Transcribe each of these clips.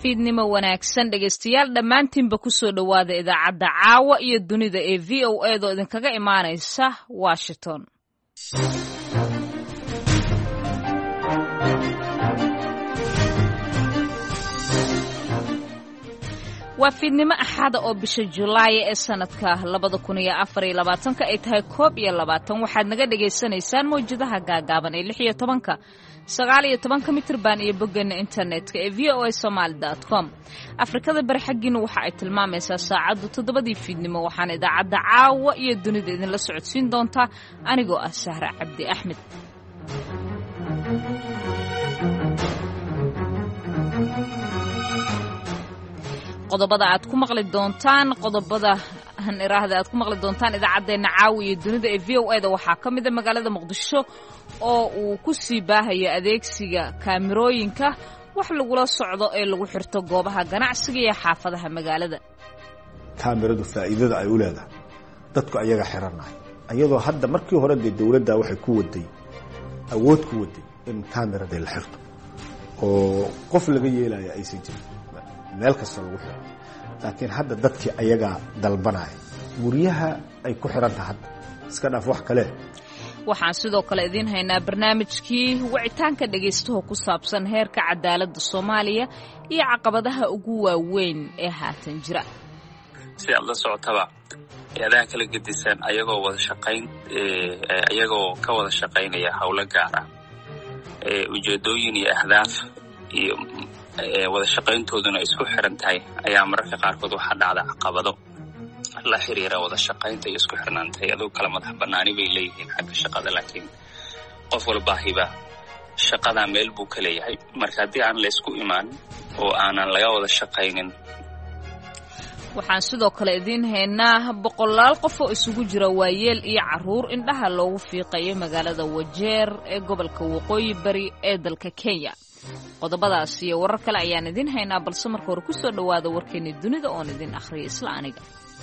fiidnimo wanaagsan dhegaystayaal dhammaantiinba ku soo dhowaada idaacadda caawa iyo dunida ee VOA doo idinkaga imaanaysa Washington. waa fiidnimo axada oo bisha Julaay ee sanadka 2024 ay tahay 21 waxaad naga dhageysanaysaan mowjadaha gaagaaban ee 16 19 mitirban iyo boggeena internetka ee voasomali.com. Afrikada bari xaggina waxa ay tilmaamaysaa saacadu 7 fiidnimo waxaan idaacadda caawa iyo dunida idinla socodsiin doontaa anigoo ah Sahra Cabdi Axmed. qodobada aad ku maqli doontaan idaacadeena caawa iyo dunida ee VOA-da waxaa ka mid ah magaalada Muqdisho oo uu ku sii baahayo adeegsiga kaamirooyinka wax lagula socdo ee lagu xirto goobaha ganacsiga iyo xaafadaha magaalada. kaamiradu faa'iidada ay u leedahay dadku ayaga xiranay ayadoo hadda markii hore dawladda waxay ku waday awood ku waday in kaamirada la xirto oo qof laga yeelayo aysan jirin meel kasta lagu xiro laakiin hadda dadkii ayaga dalbanaya guryaha ay ku xiran tahay iska dhaaf wax kale. waxaan sidoo kale idin haynaa barnaamijkii wicitaanka dhageystaha ku saabsan heerka cadaaladda Soomaaliya iyo caqabadaha ugu waaweyn ee haatan jira. si aad la socotaba hay'adaha kala gedisan ayagoo ka wada shaqaynaya hawlo gaar ah ujeedooyin iyo ahdaaf iyo wada shaqayntooduna isku xiran tahay ayaa mararka qaarkood waxaa dhacda caqabado la xiriira wada shaqaynta iyo isku xirnaanta iyadoo kala madax bannaani bay leeyihiin xagga shaqada laakiin qof walba hiba shaqada meel buu ka leeyahay marka haddii aan la isku imaan oo aanan laga wada shaqaynin. waxaan sidoo kale idin haynaa boqolaal qof oo isugu jira waayeel iyo caruur indhaha loogu fiiqayo magaalada Wajeer ee gobolka Waqooyi Bari ee dalka Kenya. qodobadaas iyo warar kale ayaan idin haynaa balse marka hore ku soo dhawaada warkeena dunida oo idin akhriyo isla aniga.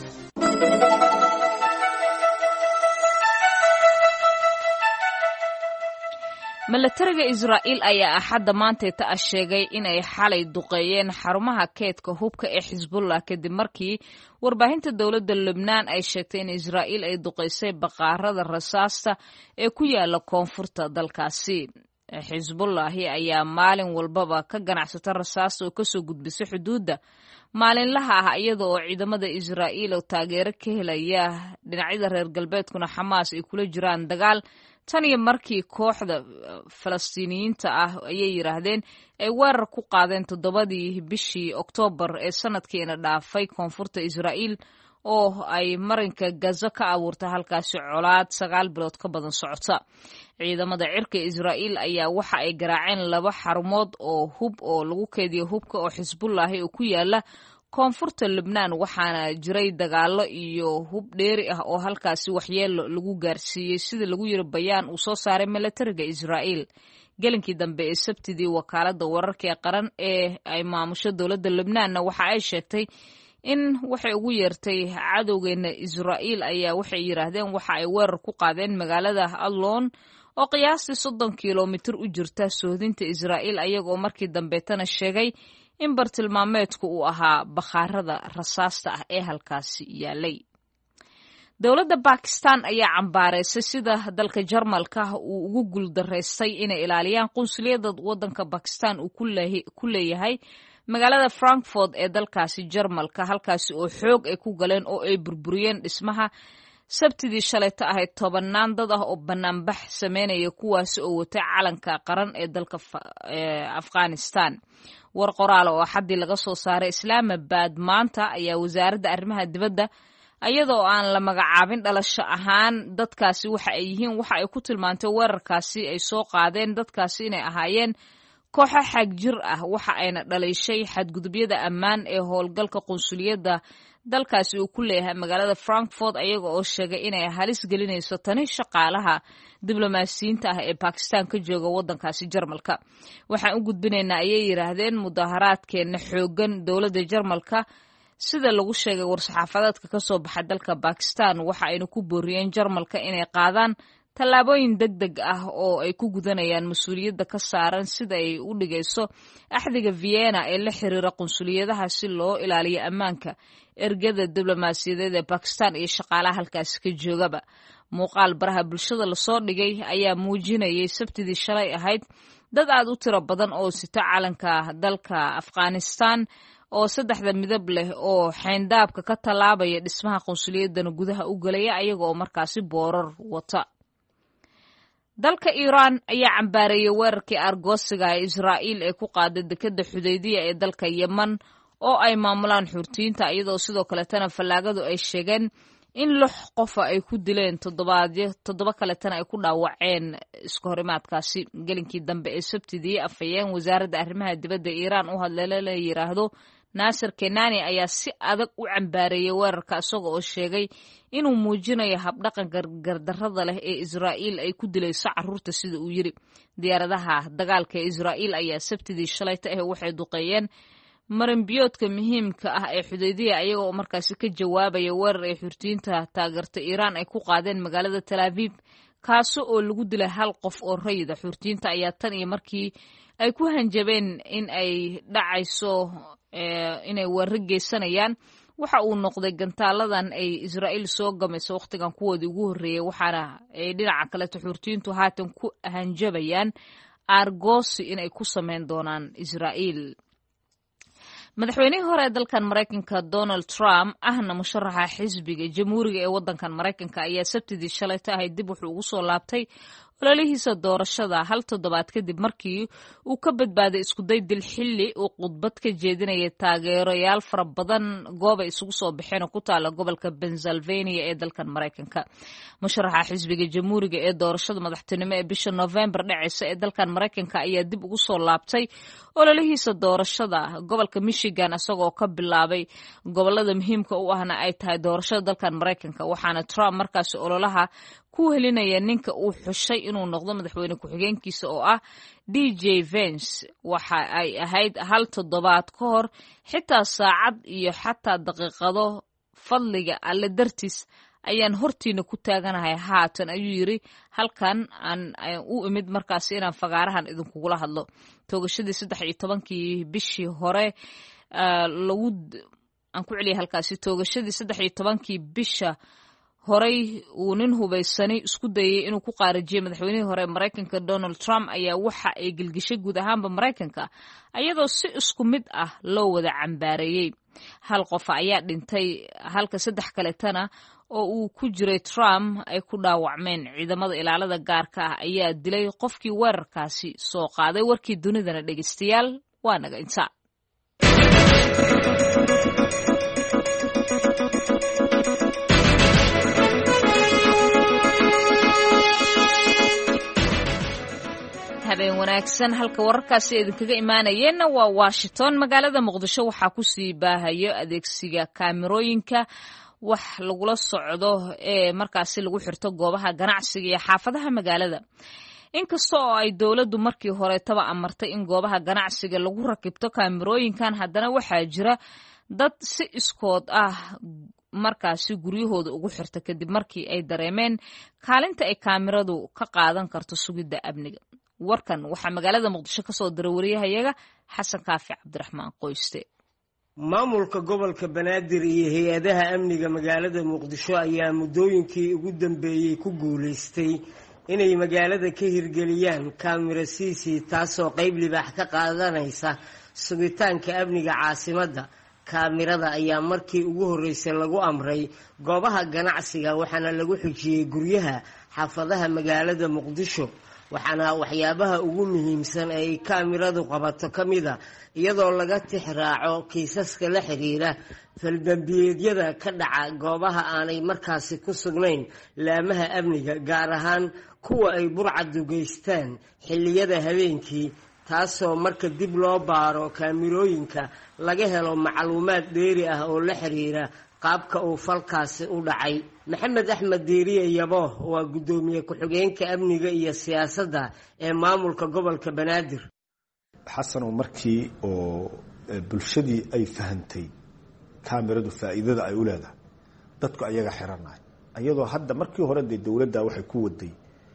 milatariga Israa'iil ayaa axadda maanta sheegay in ay xalay duqeeyeen xarumaha keedka hubka ee Xisbullah kadib markii warbaahinta dawladda Lebanon ay sheegtay in Israa'iil ay duqeysay baqaarada rasaasta ee ku yaala koonfurta dalkaasi. Xisbullah ayaa maalin walbaba ka ganacsata rasaasta oo ka soo gudbisay xuduudda maalinlaha ah iyada oo ciidamada Israa'iil oo taageero ka helaya dhinacyada reer galbeedkuna Xamaas ay kula jiraan dagaal tan iyo markii kooxda Falastiiniyiinta ah ayay yiraahdeen ay weerar ku qaadeen 7 bishii Oktoobar ee sanadkiina dhaafay koonfurta Israa'iil oo ay marinka Gaza ka abuurtay halkaasi colaad 9 bilood ka badan socota. ciidamada cirka Israa'iil ayaa waxa ay garaaceen 2 xarumood oo hub oo lagu keediyo hubka oo Xisbullah oo ku yaala koonfurta Lebanon waxaana jiray dagaalo iyo hub dheeri ah oo halkaasi waxyeelo lagu gaarsiiyay sida lagu yiri bayaan uu soo saaray milatariga Israa'iil. gelinkii dambe ee Sabtidii wakaaladda wararka ee qaran ee ay maamusho dawladda Lebanon waxa ay sheegtay in waxay ugu yeertay cadowgeena Israa'iil ayaa waxay yiraahdeen waxa ay weerar ku qaadeen magaalada Allon oo qiyaastii 30 kiiloomitir u jirta soodinta Israa'iil ayagoo markii dambeetana sheegay in bartilmaameedku uu ahaa bakhaarada rasaasta ah ee halkaasi yaalay. dawladda Pakistan ayaa cambaareysay sida dalka Jarmalka uu ugu guuldareystay inay ilaaliyaan qunsuliyadda waddanka Pakistan uu ku leeyahay magaalada Frankfurt ee dalkaasi Jarmalka halkaasi oo xoog ay ku galeen oo ay burburiyeen dhismaha. Sabtidii shalayta ahayd 10 dad ah oo banaanbax sameynaya kuwaas oo watay calanka qaran ee dalka Afghanistan. war qoraal oo xaddi laga soo saaray Islamabad maanta ayaa wasaaradda arrimaha dibadda ayadoo aan la magacaabin dhalasho ahaan dadkaasi waxa ay yihiin waxa ay ku tilmaantay weerarkaasi ay soo qaadeen dadkaasi inay ahaayeen kooxo xag jir ah waxa ayna dhaleeshay xadgudubyada ammaan ee howlgalka qunsuliyadda dalkaasi uu ku leeyahay magaalada Frankfurt ayaga oo sheegay inay halis gelinayso tani shaqaalaha diblomaasiyiinta ah ee Pakistan ka jooga waddankaasi Jarmalka. waxaan u gudbinaynaa ayay yiraahdeen mudaharaadkeena xoogan dawladda Jarmalka sida lagu sheegay war-saxaafadeedka ka soo baxay dalka Pakistan waxa ayna ku booriyeen Jarmalka inay qaadaan tallaabooyin degdeg ah oo ay ku gudanayaan mas-uuliyadda ka saaran sida ay u dhigayso axdiga Vienna ee la xiriira qunsuliyadaha si loo ilaaliyo ammaanka ergada diblomaasiyadeed ee Pakistan iyo shaqaalaha halkaasi ka joogaba. Muuqaal baraha bulshada lasoo dhigay ayaa muujinayay Sabtidii shalay ahayd dad aad u tiro badan oo sita calanka dalka Afghanistan oo saddexda midab leh oo xeyndaabka ka tallaabaya dhismaha qunsuliyadana gudaha u galaya ayaga oo markaasi boorar wata. Dalka Iiraan ayaa cambaareeyay weerarkii argoosiga ee Israa'iil ee ku qaaday dekedda Xudaydiya ee dalka Yemen oo ay maamulaan Xuutiyiinta iyadoo sidoo kaletana fallaagadu ay sheegeen in 6 qof ay ku dileen 7 kaletana ay ku dhaawaceen isku horimaadkaasi. Gelinkii dambe ee Sabtidii afhayeen wasaaradda arrimaha dibadda Iiraan u hadlay la yiraahdo Nasser Kenani ayaa si adag u cambaareeyay weerarka isagoo oo sheegay inuu muujinayo habdhaqan gardarrada leh ee Israa'iil ay ku dilayso carruurta sida uu yiri. Diyaaradaha dagaalka ee Israa'iil ayaa Sabtidii shalayta waxay duqeeyeen marinbiyoodka muhiimka ah ee Xudaydiya ayaga oo markaasi ka jawaabaya weerar ay Xuutiyiinta taageerta Iiraan ay ku qaadeen magaalada Tel Aviv kaasoo oo lagu dilay 1 qof oo rayid ah. Xuutiyiinta ayaa tan iyo markii ay ku hanjabeen in ay dhacayso inay weerar geysanayaan waxa uu noqday gantaaladan ay Israa'iil soo gamayso waqtigan kuwoodii ugu horreeyay waxaana ay dhinaca kale Xuutiyiintu haatan ku hanjabayaan argoosi inay ku sameyn doonaan Israa'iil. Madaxweynihii hore ee dalkan Mareykanka Donald Trump ahna musharaxa xisbiga jamhuuriga ee waddankan Mareykanka ayaa Sabtidii shalayta ahayd dib wuxuu ugu soo laabtay ololihiisa doorashada 1 toddobaad kadib markii uu ka badbaaday isku day dil xilli uu khudbad ka jeedinayay taageerayaal fara badan goob ay isugu soo baxeen oo ku taala gobolka Pennsylvania ee dalkan Mareykanka. Musharaxa xisbiga jamhuuriga ee doorashada madaxtinimo ee bisha November dhacaysa ee dalkan Mareykanka ayaa dib ugu soo laabtay ololihiisa doorashada gobolka Michigan isagoo ka bilaabay gobolada muhiimka u ahna ay tahay doorashada dalkan Mareykanka waxaana Trump markaas ololaha ku helinaya ninka uu xushay inuu noqdo madaxweyne ku-xigeenkiisa oo ah DJ Vance. Waxa ay ahayd 1 toddobaad ka hor xitaa saacad iyo xataa daqiiqado fadliga alle dartiis ayaan hortiina ku taaganahay haatan ayuu yiri halkan aan u imid markaasi inaan fagaarahan idinkugula hadlo. Toogashadii 13kii bishii hore aan ku celiyay halkaasi toogashadii 13kii bisha horay uu nin hubaysani isku dayay inuu ku qaarijiyo madaxweynihii hore Mareykanka Donald Trump ayaa waxa ay gilgishay guud ahaanba Mareykanka iyadoo si isku mid ah loo wada cambaareeyay. 1 qof ayaa dhintay halka 3 kaletana oo uu ku jiray Trump ay ku dhaawacmeen. Ciidamada ilaalada gaarka ah ayaa dilay qofkii weerarkaasi soo qaaday. Warkii dunidana dhageystayaal waa naga inta. habeen wanaagsan halka wararkaasi idinkaga imaanayeenna waa Washington. Magaalada Muqdisho waxaa ku sii baahayo adeegsiga kaamirooyinka wax lagula socdo ee markaasi lagu xirto goobaha ganacsiga iyo xaafadaha magaalada. Inkasta oo ay dawladdu markii hore taba amartay in goobaha ganacsiga lagu rakibto kaamirooyinkan, haddana waxaa jira dad si iskood ah markaasi guryahooda ugu xirta kadib markii ay dareemeen kaalinta ay kaamiradu ka qaadan karto sugidda amniga. Warkan waxaa magaalada Muqdisho ka soo diray wariyahayaga Xasan Kaafi Cabdiraxmaan Qoyste. Maamulka gobolka Banaadir iyo hay'adaha amniga magaalada Muqdisho ayaa muddooyinkii ugu dambeeyay ku guuleystay inay magaalada ka hirgeliyaan kaamira CC taasoo qayb libaax ka qaadanaysa sugitaanka amniga caasimadda. Kaamirada ayaa markii ugu horeysay lagu amray goobaha ganacsiga waxaana lagu xujiyay guryaha xaafadaha magaalada Muqdisho. waxaana waxyaabaha ugu muhiimsan ay kaamiradu qabato kamida iyadoo laga tixraaco kiisaska la xiriira faldambiyeedyada ka dhaca goobaha aanay markaasi ku sugnayn laamaha amniga, gaar ahaan kuwa ay burcadu geystaan xilliyada habeenkii, taasoo marka dib loo baaro kaamirooyinka laga helo macluumaad dheeri ah oo la xiriira qaabka uu falkaasi u dhacay. Maxamed Axmed Diiriye Yabo waa gudoomiye ku-xigeenka amniga iyo siyaasadda ee maamulka gobolka Banaadir. xasan oo markii oo bulshadii ay fahantay kaamiradu faa'iidada ay u leedahay dadku ayaga xiranay, ayadoo hadda markii hore dawladda waxay ku waday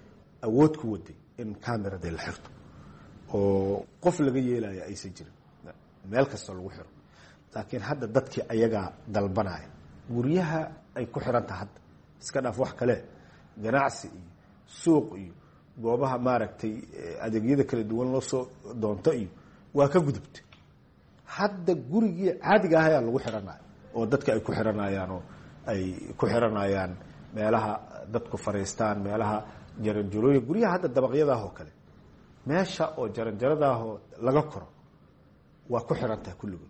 awood ku waday in kamerada la xirto oo qof laga yeelaya aysan jirin meel kasta lagu xiro laakiin hadda dadkii ayagaa dalbanaya guryaha ay ku xiran tahay hadda iska dhaaf wax kale ganacsi iyo suuq iyo goobaha maaragtay adeegyada kala duwan loo soo doonto iyo waa ka gudubtay hadda gurigii caadiga ah ayaa lagu xiranaya oo dadka ay ku xiranayaan oo ay ku xiranayaan meelaha dadku fariistaan meelaha jaranjarooyin guryaha hadda dabaqyadaah oo kale meesha oo jaranjaradaahoo laga koro waa ku xiran tahay kulligood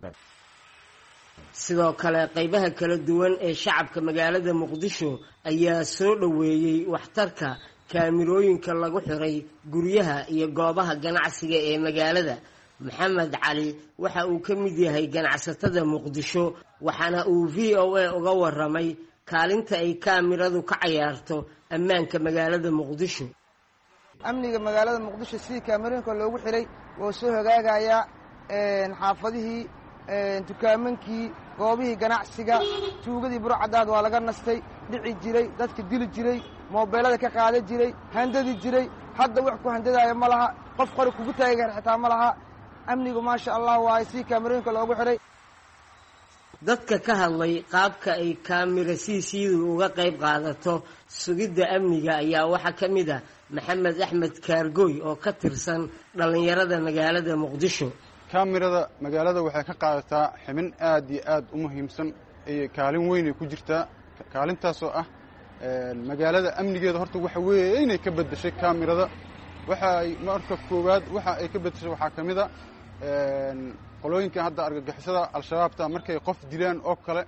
sidoo kale qaybaha kala duwan ee shacabka magaalada muqdisho ayaa soo dhoweeyey waxtarka kaamirooyinka lagu xiray guryaha iyo goobaha ganacsiga ee magaalada maxamed cali waxa uu ka mid yahay ganacsatada muqdisho waxaana uu v o a uga waramay kaalinta ay kaamiradu ka cayaarto ammaanka magaalada muqdisho amniga magaalada muqdisho sidii kaamirooyinka loogu xiray oo soo hagaagaya xaafadihii dukaamankii goobihii ganacsiga tuugadii burcadaad waa laga nastay dhici jiray dadka dili jiray moobeelada ka qaadan jiray handadi jiray hadda wax ku handadaaya ma laha qof qori kugu taageer xitaa ma laha amnigu maasha allah waaye sidii kaamirooyinka loogu xiray dadka ka hadlay qaabka ay kaamira siisiidu uga qayb qaadato sugidda amniga ayaa waxaa ka mid ah maxamed axmed kaargooy oo ka tirsan dhallinyarada magaalada muqdisho kaamirada magaalada waxay ka qaadataa xibin aad iyo aad u muhiimsan iyo kaalin weyn ay ku jirtaa kaalintaasoo ah magaalada amnigeeda horta waxa weeye inay ka beddeshay kaamirada waxa ay marka koowaad waxa ay ka beddeshay waxaa ka mid a qolooyinkan hadda argagixisada al-shabaabta markay qof dilaan oo kale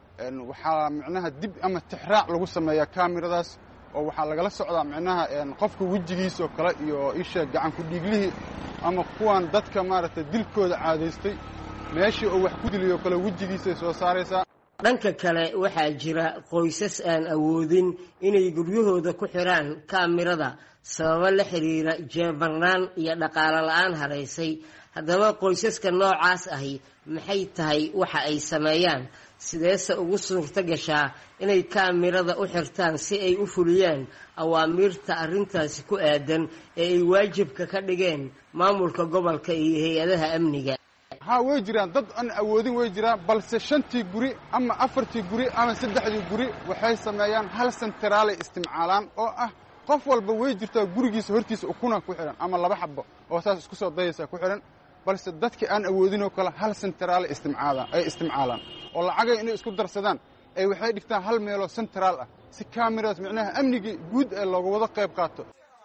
waxaa micnaha dib ama tixraac lagu sameeyaa kaamiradaas oo waxaa lagala socdaa micnaha qofka wejigiisa oo kale iyo isha gacan ku dhiiglihii ama kuwan dadka maaragtay dilkooda caadaystay meeshii oo wax ku diliyo kale wejigiisay soo saaraysaa dhanka kale waxaa jira qoysas aan awoodin inay guryahooda ku xiraan kaamirada sababo la xiriira jeebarnaan iyo dhaqaalo la-aan haraysay haddaba qoysaska noocaas ahi maxay tahay waxa ay sameeyaan sideese ugu suurto gashaa inay kaamirada u xirtaan si ay u fuliyaan awaamiirta arrintaasi ku aadan ee ay waajibka ka dhigeen maamulka gobolka iyo hay-adaha amniga haa way jiraan dad aan awoodin way jiraan balse 5tii guri ama 4tii guri ama 3dii guri waxay sameeyaan hal sentraalay isticmaalaan oo ah qof walba way jirtaa gurigiisa hortiisa ukuna ku xiran ama 2 xabbo oo saas isku soo dayaysa ku xiran balse dadkii aan awoodin oo kale hal sentraalay isticmaalaan oo lacagay inay isku darsadaan ay waxay dhigtaan hal meelo sentraal ah si kaamiradas micnaha amniga guud ee looga wada qayb qaato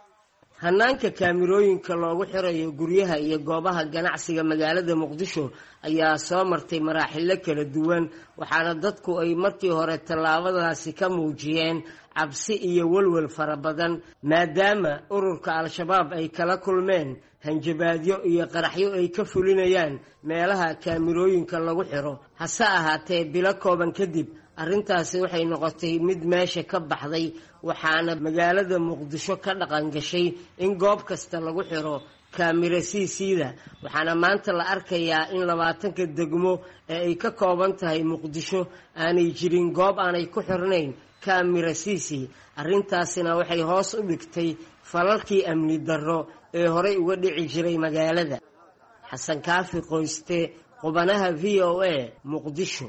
hannaanka kaamirooyinka loogu xirayo guryaha iyo goobaha ganacsiga magaalada muqdisho ayaa soo martay maraaxilo kala duwan waxaana dadku ay markii hore tallaabadaasi ka muujiyeen cabsi iyo walwal fara badan maadaama ururka al-shabaab ay kala kulmeen hanjabaadyo iyo qaraxyo ay ka fulinayaan meelaha kaamirooyinka lagu xiro hase ahaatee bilo kooban kadib arrintaasi waxay noqotay mid meesha ka baxday waxaana magaalada muqdisho ka dhaqan gashay in goob kasta lagu xiro kaamira siisiida waxaana maanta la arkayaa in 20 degmo ee ay ka kooban tahay muqdisho aanay jirin goob aanay ku xirnayn kaamira siisi arrintaasina waxay hoos u dhigtay falalkii amni darro ee horey uga dhici jiray magaalada xasan kaafi qoyste qubanaha v o a muqdisho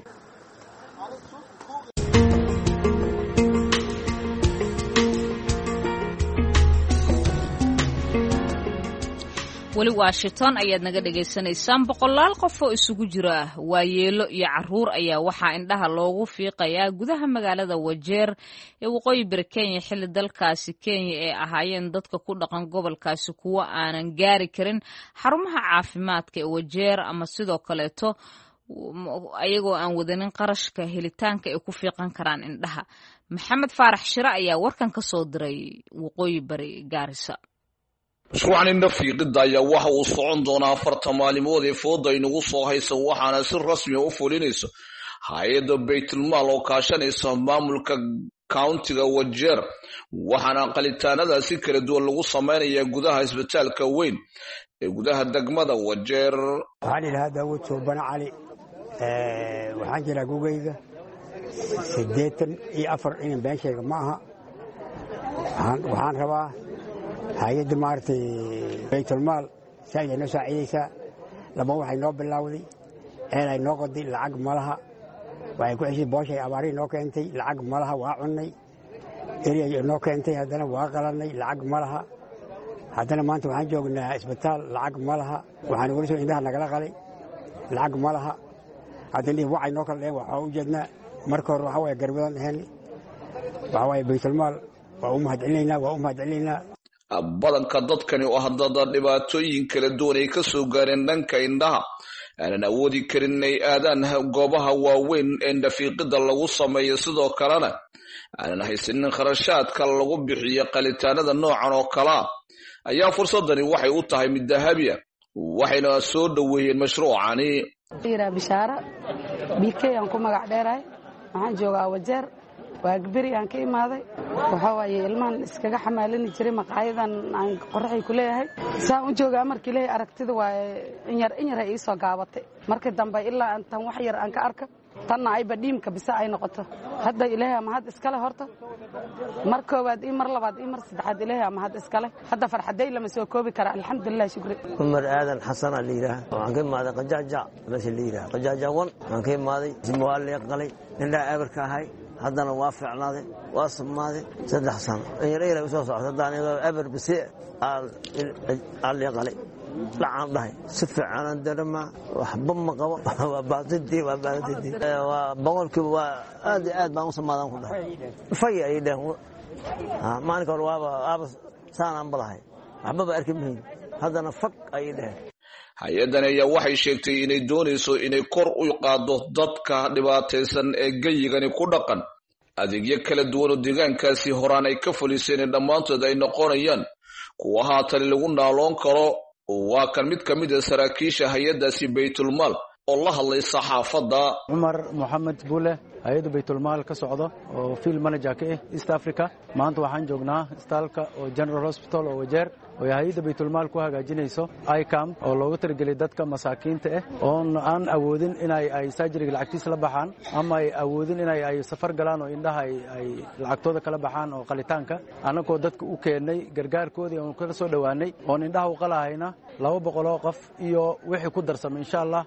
weli washington ayaad naga dhagaysanaysaan boqolaal qof oo isugu jira waayeelo iyo caruur ayaa waxaa indhaha loogu fiiqayaa gudaha magaalada wajeer ee waqooyi bari kenya xilli dalkaasi kenya ay ahaayeen dadka ku dhaqan gobolkaasi kuwo aanan gaari karin xarumaha caafimaadka ee wajeer ama sidoo kaleeto ayagoo aan wadanin qarashka helitaanka ay ku fiiqan karaan indhaha maxamed faarax shire ayaa warkan ka soo diray waqooyi bari gaarisa mashruucan indha fiiqidda ayaa waxa uu socon doonaa 4 maalimood ee fooda inagu soo haysa waxaana si rasmi u fulinaysa hay-adda baytulmaal oo kaashanaysa maamulka countiga wajeer waxaana qalitaanadaasi kala duwan lagu samaynayaa gudaha isbitaalka weyn ee gudaha degmada wajeer waxaan idhahaa daawud suubana cali waxaan jiraa gugayga 84 inan been sheega ma aha waxaan rabaa hay-adda maaragtay baytulmaal saaid ay noo saaciidaysaa laba waxay noo bilowday ceel ay noo qoday lacag ma laha waxay ku ceshay booshay abaarihi noo keentay lacag ma laha waa cunnay eri ay noo keentay haddana waa qalannay lacag ma laha haddana maanta waxaan joognaa isbitaal lacag ma laha waxaan weli soo indhaha nagala qalay lacag ma laha haddana wacay noo kala dheen waxaa u jeednaa marka hore waxaa waye garbadan ahayn waxaa waaye baytulmaal waa u mahadcelinaynaa badanka dadkani oo haddada dhibaatooyin kala duwan ay ka soo gaareen dhanka indhaha aanan awoodi karin inay aadaan goobaha waaweyn ee indhafiiqida lagu sameeyo sidoo kalena aanan haysanin kharashaadka lagu bixiyo qalitaanada noocan oo kalea ayaa fursadani waxay u tahay mid dahabi ah waxayna soo dhoweeyeen mashruucani bishaara bikey aan ku magac dheerahay waxaan joogaa Wajeer waa gbiri aan ka imaaday waxa waaye ilmaan iskaga xamaalini jiray maqaayadan aan qorraxay ku leeyahay saan u joogaa markii leeyahay aragtida waa in yar ay soo gaabatay markii dambe ilaa intan wax yar aan ka arka tanna ay badhiimka bisa ay noqoto hadda ilaahay ama had iskale horta mar koobaad iyo mar labaad iyo mar saddexaad ilaahay ama had iskale hadda farxaday lama soo koobi kara alxamdulillah shukri Umar Aadan Xasan aliira waxaan ka imaaday qajaaja meesha liira qajaajawan waxaan ka imaaday simwaali qalay indha abarka ahay haddana waa fiicnaaday waa samaaday 3 sano yar soo socda aniga abar bisi ali qalay lacaan dhahay si fiican aan darama waxba ma qabo waa baadidii waa boqolkiiba waa aad baan u samaadan ku dhahay fay ay dhahay maalinka hore waaba saanaan balahay waxba ba arki mahayn haddana fag ay dhahay hay-addan ayaa waxay sheegtay inay doonayso inay kor u qaaddo dadka dhibaataysan ee geyigani ku dhaqan adeegyo kala duwan oo deegaankaasi horaan ay ka fuliseen dhammaantood ay noqonayaan kuwa haatan lagu naaloon karo waa kan mid ka mid ah saraakiisha hay-addaasi baytulmaal oo la hadlay saxaafadda Umar Mohamed Bule hay'adda baytulmaal ka socdo oo field manager ka ah East Africa maanta waxaan joognaa isbitaalka oo General Hospital oo Wajeer oo hay'adda baytulmaal ku hagaajinayso ICAM oo loogu talagalay dadka masaakiinta ah oo aan awoodin inay surgery lacagtiisa la baxaan ama ay awoodin inay safar galaan oo indhaha ay lacagtooda kala baxaan oo qalitaanka anagoo dadka u keenay gargaarkoodii oo kala soo dhawaanay oo indhaha u qalahayna 200 oo qof iyo wixii ku darsamay insha Allah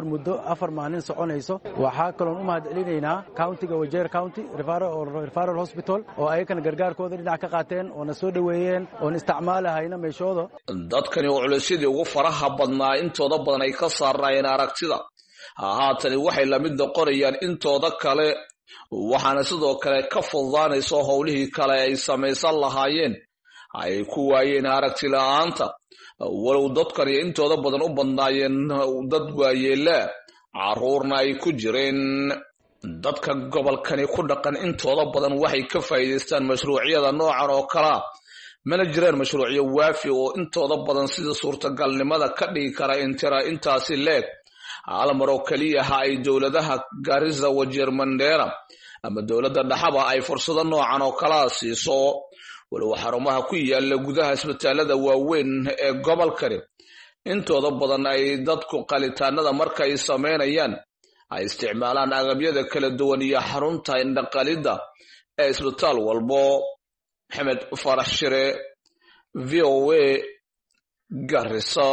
4 maalin soconayso waxaa kaloo u mahadcelinaynaa countiga Wajeer County Referral Hospital oo ayagana gargaarkooda dhinac ka qaateen oo na soo dhaweeyeen oo isticmaalahayna meeshooda dadkani oo culaysyadii ugu faraha badnaa intooda badan ay ka saarayeen aragtida haatani waxay la mid noqonayaan intooda kale waxaana sidoo kale ka fududaanayso howlihii kale ay samaysan lahaayeen ay ku waayeen aragti la'aanta walow dadkani intooda badan u badnaayeen dad waayeela caruurna ay ku jireen dadka gobolkani ku dhaqan intooda badan waxay ka faa'iidaystaan mashruucyada noocan oo kala mana jiraan mashruucyo waafi oo intooda badan sida suurtagalnimada ka dhigi kara intaasi leeg hal mar oo kaliya ay dowladaha Garissa Wajeer Mandera ama dowladda dhaxaba ay fursado noocan oo kala siiso walow xarumaha ku yaala gudaha isbitaalada waaweyn ee gobolkani intooda badan ay dadku qalitaanada marka ay sameynayaan ay isticmaalaan agabyada kala duwan iyo xarunta indhaqalida ee isbitaal walbo Maxamed Farax Shire VOA Garissa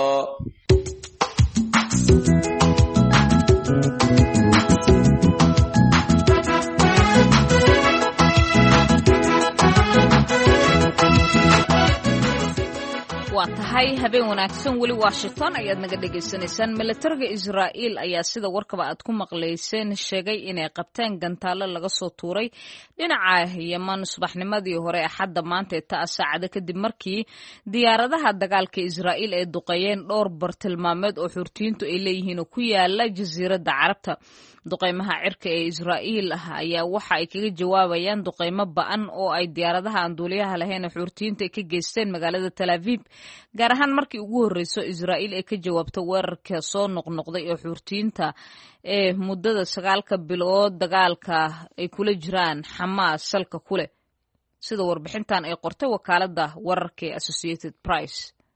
waa tahay habeen wanaagsan weli Washington ayaad naga dhageysanaysaan militariga Israa'iil ayaa sida warkaba aad ku maqlayseen sheegay inay qabteen gantaalo laga soo tuuray dhinaca Yemen subaxnimadii hore axadda maanta saacado kadib markii diyaaradaha dagaalka Israa'iil ay duqeeyeen dhowr bartilmaameed oo xurtiyiintu ay leeyihiin oo ku yaala jasiiradda Carabta duqeymaha cirka ee Israa'iil ayaa waxa ay kaga jawaabayaan duqeymo ba'an oo ay diyaaradaha aan duuliyaha lahayn xurtiyiinta ka geysteen magaalada Tel Aviv gaar ahaan markii ugu horreysay Israa'iil ay ka jawaabto weerarka soo noqnoqday ee xurtiyiinta ee muddada 9 bilood dagaalka ay kula jiraan Xamaas salka kule sida warbixintan ay qortay wakaaladda wararka ee Associated Press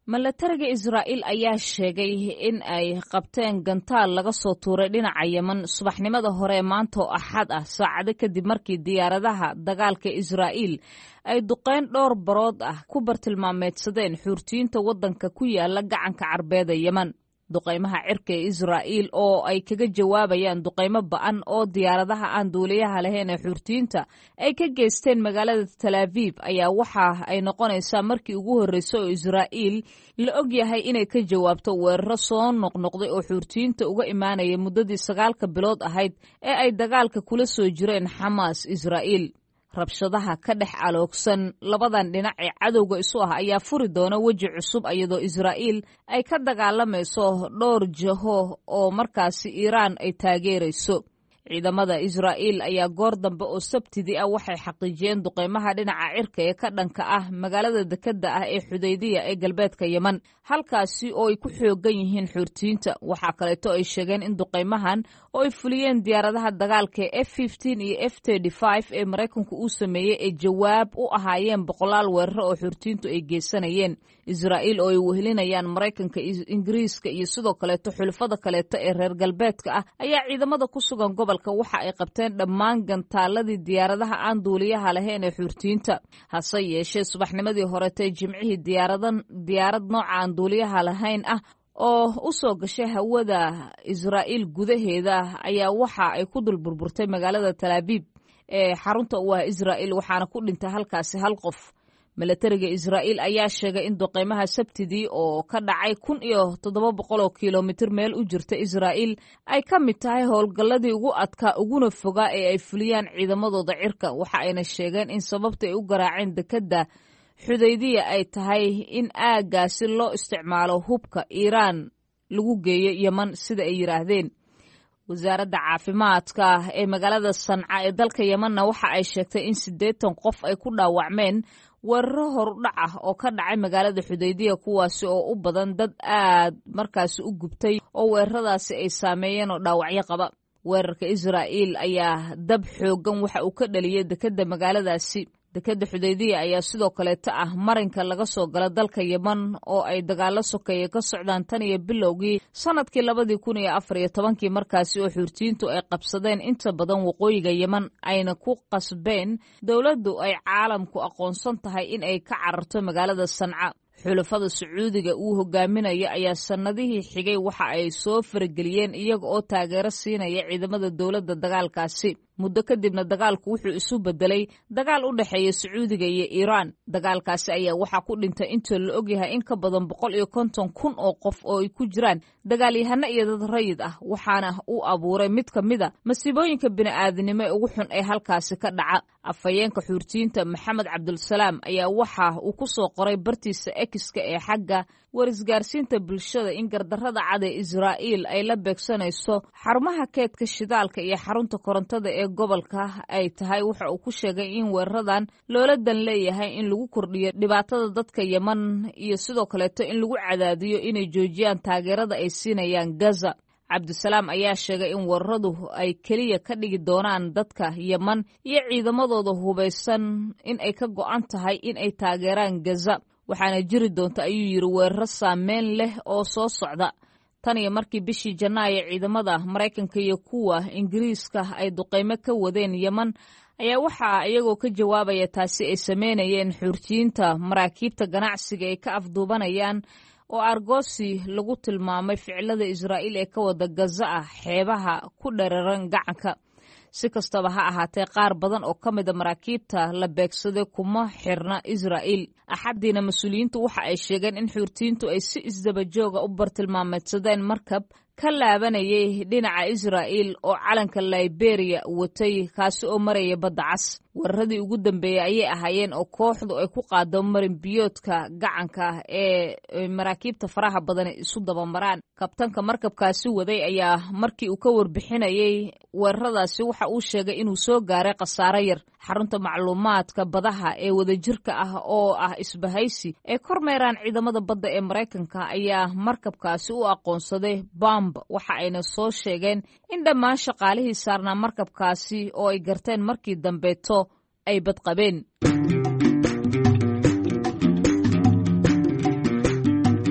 milatariga Israa'iil ayaa sheegay in ay qabteen gantaal laga soo tuuray dhinaca Yemen subaxnimada hore maanta oo Axad ah saacado kadib markii diyaaradaha dagaalka Israa'iil ay duqeyn dhowr barood ah ku bartilmaameedsadeen xuurtiyiinta waddanka ku yaala gacanka Carbeed ee Yemen. duqeymaha cirka ee Israa'iil oo ay kaga jawaabayaan duqeymo ba'an oo diyaaradaha aan duuliyaha lahayn ee xuurtiyiinta ay ka geysteen magaalada Tel Aviv ayaa waxa ay noqonaysaa markii ugu horreysay oo Israa'iil la og yahay inay ka jawaabto weeraro soo noqnoqday oo xuurtiyiinta uga imaanaya muddadii 9 bilood ahayd ee ay dagaalka kula soo jireen Xamaas Israa'iil. rabshadaha ka dhex aloogsan labadan dhinac ee cadowga isu ah ayaa furi doona weji cusub iyadoo Israa'iil ay ka dagaalamayso dhowr jaho oo markaasi Iiraan ay taageerayso. ciidamada Israa'iil ayaa goor dambe oo Sabtidii ah waxay xaqiijiyeen duqeymaha dhinaca cirka ee ka dhanka ah magaalada dekedda ah ee Xudaydiya ee galbeedka Yemen halkaasi oo ay ku xoogan yihiin xuurtiyiinta. waxaa kaleeto ay sheegeen in duqeymahan oo ay fuliyeen diyaaradaha dagaalka F-15 iyo F-35 ee Mareykanku uu sameeyey ay jawaab u ahaayeen boqolaal weeraro oo xuurtiyiintu ay geysanayeen. Israa'iil oo ay wehelinayaan Mareykanka, Ingiriiska iyo sidoo kaleeto xulafada kaleeto ee reer galbeedka ah ayaa ciidamada ku sugan gobolka waxa ay qabteen dhammaan gantaaladii diyaaradaha aan duuliyaha lahayn ee xuurtiyiinta. hase yeeshee subaxnimadii horetay jimcihii diyaarad nooca aan duuliyaha lahayn ah oo u soo gashay hawada Israa'iil gudaheeda ayaa waxa ay ku dul burburtay magaalada Tel Aviv ee xarunta u ah Israa'iil waxaana ku dhintay halkaasi hal qof. milatariga Israa'iil ayaa sheegay in duqeymaha Sabtidii oo ka dhacay 1700 kiiloomitir meel u jirta Israa'iil ay ka mid tahay howlgalladii ugu adkaa uguna fogaa ee ay fuliyaan ciidamadooda cirka. waxa ayna sheegeen in sababta ay u garaaceen dekedda Xudaydiya ay tahay in aaggaasi loo isticmaalo hubka Iiraan lagu geeyo Yemen sida ay yiraahdeen. wasaaradda caafimaadka ee magaalada Sanca ee dalka Yemenna waxa ay sheegtay in 80 qof ay ku dhaawacmeen weeraro horudhac ah oo ka dhacay magaalada Xudaydiya kuwaasi oo u badan dad aad markaasi u gubtay oo weeraradaasi ay saameeyeen oo dhaawacyo qaba. weerarka Israa'iil ayaa dab xoogan waxa uu ka dhaliyay dekedda magaaladaasi. dekedda Xudaydiya ayaa sidoo kaleeto ah marinka laga soo gala dalka Yemen oo ay dagaalo sokeeye ka socdaan tan iyo bilowgii sanadkii 2014 markaasi oo xuurtiyiintu ay qabsadeen inta badan waqooyiga Yemen ayna ku qasbeen dowladdu ay caalamku aqoonsan tahay in ay ka cararto magaalada Sanca. xulafada Sacuudiga uu hogaaminayo ayaa sanadihii xigay waxa ay soo farageliyeen iyaga oo taageero siinaya ciidamada dowladda dagaalkaasi. muddo kadibna dagaalku wuxuu isu bedelay dagaal u dhexeeya Sacuudiga iyo Iiraan. dagaalkaasi ayaa waxaa ku dhintay inta la ogyahay in ka badan 150,000 oo qof oo ay ku jiraan dagaalyahano iyo dad rayid ah waxaana uu abuuray mid ka mid a masiibooyinka bini'aadanimo ee ugu xun ee halkaasi ka dhaca. afhayeenka xuurtiyiinta Maxamed Cabdulsalaam ayaa waxa uu ku soo qoray bartiisa X-ka ee xagga warisgaarsiinta bulshada in gardarrada cad ee Israa'iil ay la beegsanayso xarumaha keedka shidaalka iyo xarunta korontada ee gobolka ay tahay. waxa uu ku sheegay in weeraradan loola dan leeyahay in lagu kordhiyo dhibaatada dadka Yemen iyo sidoo kaleeto in lagu cadaadiyo inay joojiyaan taageerada ay siinayaan Gaza. Cabdisalaam ayaa sheegay in weeraradu ay keliya ka dhigi doonaan dadka Yemen iyo ciidamadooda hubeysan in ay ka go'an tahay in ay taageeraan Gaza. waxaana jiri doonta ayuu yiri weeraro saameyn leh oo soo socda. tan iyo markii bishii Janaayo ciidamada Mareykanka iyo kuwa Ingiriiska ay duqeymo ka wadeen Yemen ayaa waxa iyagoo ka jawaabaya taasi ay sameynayeen xuurtiyiinta maraakiibta ganacsiga ay ka afduubanayaan oo argoosi lagu tilmaamay ficilada Israa'iil ee ka wada Gaza ah xeebaha ku dheeraran gacanka. si kastaba ha ahaatee qaar badan oo ka mid a maraakiibta la beegsaday kuma xirna Israa'iil. axadiina mas-uuliyiintu waxa ay sheegeen in xuurtiyiintu ay si isdaba jooga u bartilmaameedsadeen markab ka laabanayay dhinaca Israa'iil oo calanka Liberia watay kaasi oo maraya badda cas. weeraradii ugu dambeeyay ayay ahaayeen oo kooxdu ay ku qaado marin biyoodka gacanka ee maraakiibta faraha badan isu dabamaraan. kabtanka markabkaasi waday ayaa markii uu ka warbixinayay weeraradaasi waxa uu sheegay inuu soo gaaray khasaare yar. xarunta macluumaadka badaha ee wadajirka ah oo ah isbahaysi ee kormeeraan ciidamada badda ee Mareykanka ayaa markabkaasi u aqoonsaday bomb. waxa ayna soo sheegeen in dhammaan shaqaalihii saarnaa markabkaasi oo ay garteen markii dambeeto ay badqabeen.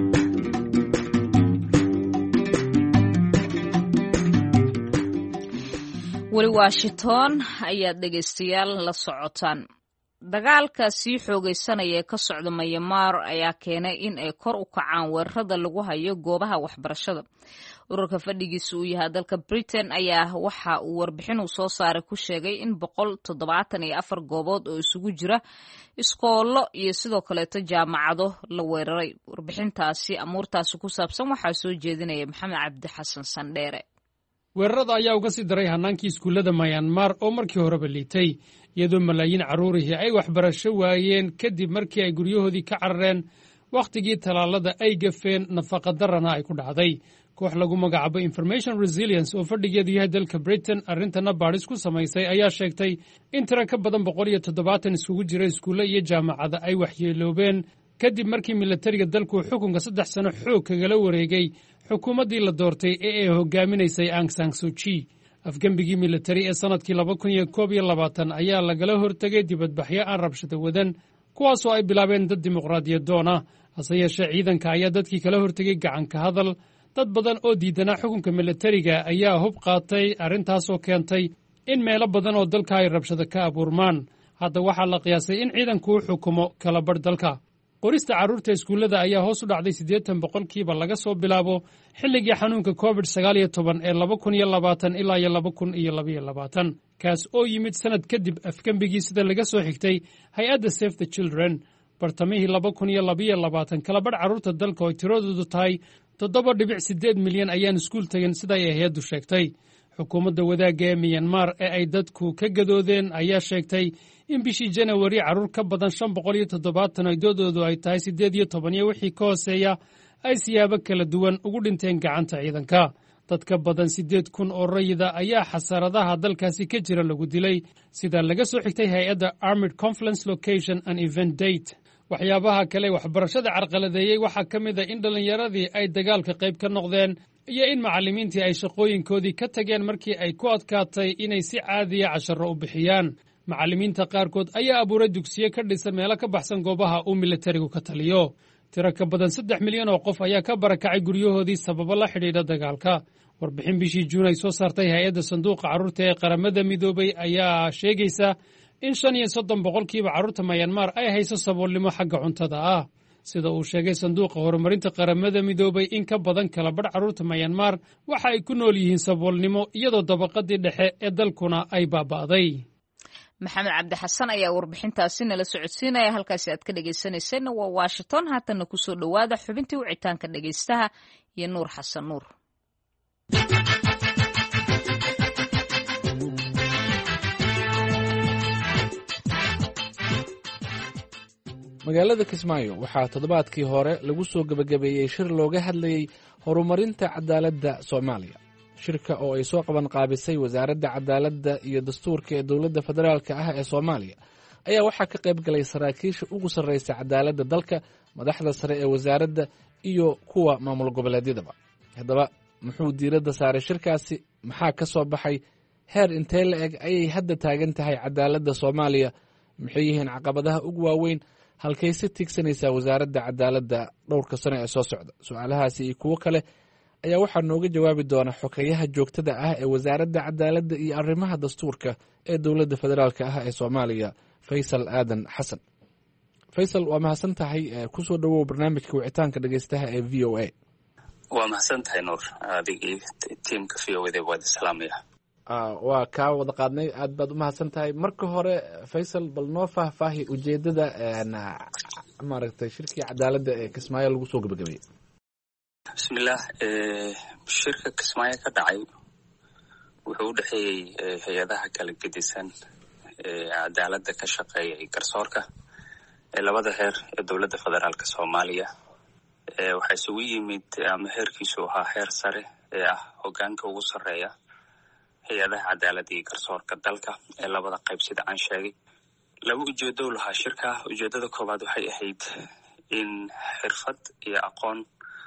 weli Washington ayaad dhegeystayaal la socotaan. Dagaalka sii xoogaysanaya ee ka socda Myanmar ayaa keenay in ay kor u kacaan weerarada lagu hayo goobaha waxbarashada. Ururka fadhigiisu uu yahay dalka Britain ayaa waxa uu warbixin uu soo saaray ku sheegay in 174 goobood oo isugu jira iskoolo iyo sidoo kaleeto jaamacado la weeraray. Warbixintaasi amuurtaasi ku saabsan waxaa soo jeedinaya Maxamed Cabdi Xasan Sandheere. weerarada ayaa uga sii daray hannaankii iskuullada Myanmar oo markii horeba liitay iyadoo malaayiin carruurihii ay waxbarasho waayeen kadib markii ay guryahoodii ka carareen wakhtigii talaalada ay gafeen nafaqadarrana ay ku dhacday. koox lagu magacaabo Information Resilience oo fadhigeedu yahay dalka Britain arrintana baadhis ku samaysay ayaa sheegtay in tiro ka badan 170 isugu jira iskuulle iyo jaamacada ay waxyeeloobeen kadib markii militariga dalku xukunka 3 sano xoog kagala wareegay xukuumaddii la doortay ee ay hogaaminaysay Aung San Suu Kyi. afgembigii militari ee sanadkii 2021 ayaa lagala hortegay dibadbaxyo aan rabshado wadan kuwaasoo ay bilaabeen dad dimuqraadiyad doon ah hase yeeshee ciidanka ayaa dadkii kala hortegay gacanka hadal. dad badan oo diidanaa xukunka militariga ayaa hub qaatay arrintaasoo keentay in meelo badan oo dalka ay rabshado ka abuurmaan. hadda waxaa la qiyaasay in ciidanku u xukumo kala badh dalka. qorista carruurta iskuullada ayaa hoos u dhacday 80% laga soo bilaabo xilligii xanuunka COVID-19 ee 2020 ilaa 2022 kaas oo yimid sanad kadib afgembigii sida laga soo xigtay hay-adda Save the Children. bartamihii 2022 kala badh carruurta dalka oo tiradoodu tahay 7.8 milyan ayaan iskuul tagin sida ay hay'addu sheegtay. xukuumadda wadaagga ee Myanmar ee ay dadku ka gadoodeen ayaa sheegtay in bishii Janawari carruur ka badan 570 ay doodoodu ay tahay 18 iyo wixii ka hooseeya ay siyaabo kala duwan ugu dhinteen gacanta ciidanka. dad ka badan 8,000 oo rayida ayaa xasaradaha dalkaasi ka jira lagu dilay sida laga soo xigtay hay-adda Armed Conflict Location and Event Date. waxyaabaha kale waxbarashada carqaladeeyey waxaa ka mid ah in dhallinyaradii ay dagaalka qayb ka noqdeen iyo in macallimiintii ay shaqooyinkoodii ka tageen markii ay ku adkaatay inay si caadiya casharro u bixiyaan. macallimiinta qaarkood ayaa abuuray dugsiyo ka dhisan meelo ka baxsan goobaha uu militarigu ka taliyo. tiro ka badan 3 milyan oo qof ayaa ka barakacay guryahoodii sababo la xidhiidha dagaalka. warbixin bishii Juun ay soo saartay hay-adda sanduuqa carruurta ee qaramada midoobay ayaa sheegaysa in 35% carruurta Myanmar ay hayso saboolnimo xagga cuntada ah. sida uu sheegay sanduuqa horumarinta qaramada midoobay in ka badan kala badh carruurta Myanmar waxa ay ku nool yihiin saboolnimo iyadoo dabaqadii dhexe ee dalkuna ay baaba'day. Maxamed Cabdi Xasan ayaa warbixintaasi nala socodsiinaya. halkaasi aad ka dhagaysanayseen waa Washington. haatana ku soo dhowaada xubintii wicitaanka dhagaystaha iyo Nuur Xasan Nuur. magaalada Kismaayo waxaa toddobaadkii hore lagu soo gabagabeeyey shir looga hadlayey horumarinta cadaaladda Soomaaliya. shirka oo ay soo qaban qaabisay wasaaradda cadaaladda iyo dastuurka ee dowladda federaalka ah ee Soomaaliya ayaa waxaa ka qayb galay saraakiisha ugu sarreysa cadaaladda dalka, madaxda sare ee wasaaradda iyo kuwa maamul goboleedyadaba. haddaba muxuu diiradda saaray shirkaasi? maxaa ka soo baxay? heer intee la eg ayay hadda taagan tahay cadaaladda Soomaaliya? maxay yihiin caqabadaha ugu waaweyn? halkay si tiigsanaysaa wasaaradda cadaaladda dhowrka sano ee soo socda? su'aalahaasi iyo kuwo kale ayaa waxaa nooga jawaabi doona xogeyaha joogtada ah ee wasaaradda cadaaladda iyo arrimaha dastuurka ee dowladda federaalka ah ee Soomaaliya, Faysal Aadan Xasan. Faysal, waa mahadsan tahay. ku soo dhawow barnaamijka wicitaanka dhagaystaha ee VOA. waa mahadsan tahay Nuur, adigii tiimka VOA waad salaamaya. waa kaa wada qaadnay. aad baad u mahadsan tahay. marka hore Faysal, bal noo faahfaahi ujeedada maaragtay shirkii cadaaladda ee Kismaayo lagu soo gabagabeeyey. bismillaah. shirka Kismaayo ka dhacay wuxuu u dhexeeyey hay-adaha kala gedisan ee cadaaladda ka shaqeeya iyo garsoorka ee labada heer ee dowladda federaalka Soomaaliya. waxaa isugu yimid ama heerkiisu ahaa heer sare ee ah hoggaanka ugu sarreeya hay-adaha cadaaladda iyo garsoorka dalka ee labada qayb sida aan sheegay. laba ujeedo lahaa shirka. ujeedada koowaad waxay ahayd in xirfad iyo aqoon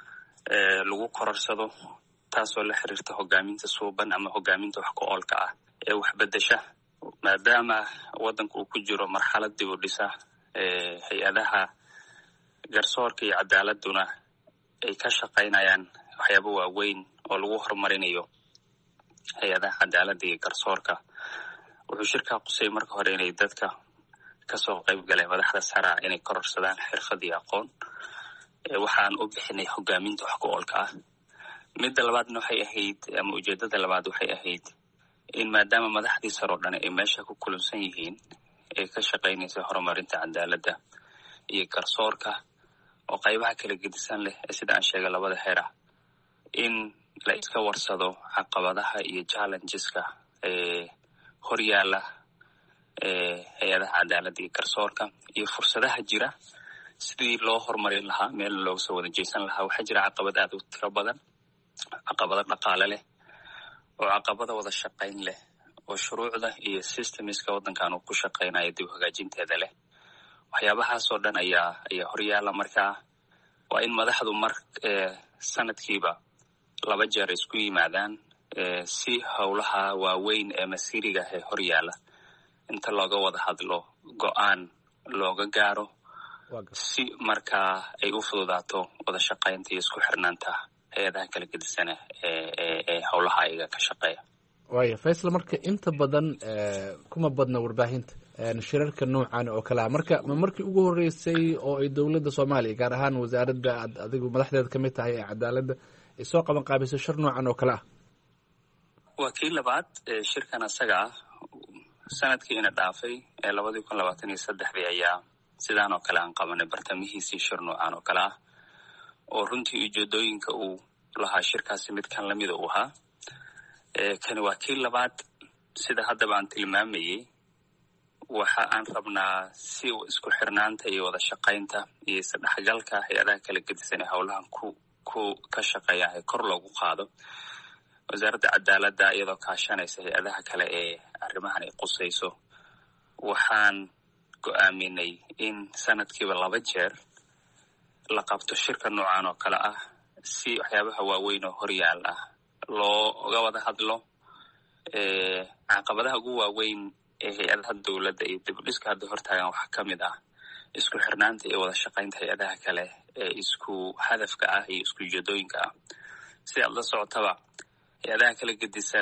lagu kororsado, taasoo la xiriirta hogaaminta suuban ama hogaaminta wax ku oolka ah ee wax bedesha, maadaama waddanku uu ku jiro marxalad dib u dhisa. hay-adaha garsoorka iyo cadaaladuna ay ka shaqaynayaan waxyaabo waaweyn oo lagu horumarinayo hay-adaha cadaaladda iyo garsoorka. wuxuu shirkaa qusay marka hore inay dadka kasoo qayb galeen madaxda sare inay kororsadaan xirfad iyo aqoon. waxaan u bixinay hogaaminta wax ku oolka ah. midda labaadna waxay ahayd ama ujeedada labaad waxay ahayd in maadaama madaxdii sare oo dhan ay meesha ku kulansan yihiin ay ka shaqaynaysa horumarinta cadaaladda iyo garsoorka oo qaybaha kala gedisan leh sida aan sheegay labada heer ah, in la iska warsado caqabadaha iyo challengeska horyaala hay-adaha cadaaladda iyo garsoorka iyo fursadaha jira sidii loo horumarin lahaa, meel looga soo wada jeesan lahaa. waxaa jira caqabad aad u tiro badan, caqabado dhaqaale leh oo caqabada wada shaqayn leh oo shuruucda iyo systemiska waddankan uu ku shaqaynayo dib hagaajinteeda leh. waxyaabahaasoo dhan ayaa horyaala. markaa waa in madaxdu sanadkiiba 2 jeer isku yimaadaan si howlaha waaweyn ee masiiriga ee horyaala inta looga wada hadlo go-aan looga gaaro si markaa ay u fududaato wada shaqaynta iyo isku xirnaanta hay-adaha kala gedisan ee howlaha ayaga ka shaqeeya. waaya faysal, marka inta badan kuma badna warbaahinta shirarka noocan oo kale ah. marka ma markii ugu horeysay oo ay dowladda Soomaaliya gaar ahaan wasaaradda adigu madaxdeeda kamid tahay ee cadaaladda ay soo qaban qaabiso shir noocan oo kale ah? waa kii labaad shirkan asaga ah. sanadkiina dhaafay 2023 ayaa sidaan oo kale aan qabanay bartamihiisii shir noocan oo kale ah oo runtii ujeedooyinka uu lahaa shirkaasi mid kan lamida uu ahaa. kani waa kii labaad. sida haddaba aan tilmaamayey, waxa aan rabnaa si isku xirnaanta iyo wada shaqaynta iyo isdhexgalka hay-adaha kala gedisan ee howlahan ka shaqeeya ee kor loogu qaado. wasaaradda cadaaladda iyadoo kaashanaysa hay-adaha kale ee arrimahan ay qusayso, waxaan go'aaminay in sanadkiiba 2 jeer la qabto shirka noocan oo kale ah si waxyaabaha waaweyn oo horyaal ah looga wada hadlo. caqabadaha ugu waaweyn ee hay-adaha dowladda iyo dibdhiska hadda hortaagan waxaa ka mid ah isku xirnaanta iyo wada shaqaynta hay-adaha kale ee isku hadafka ah iyo isku ujeedooyinka ah. si aad la socotaba, hay-adaha kala gedisan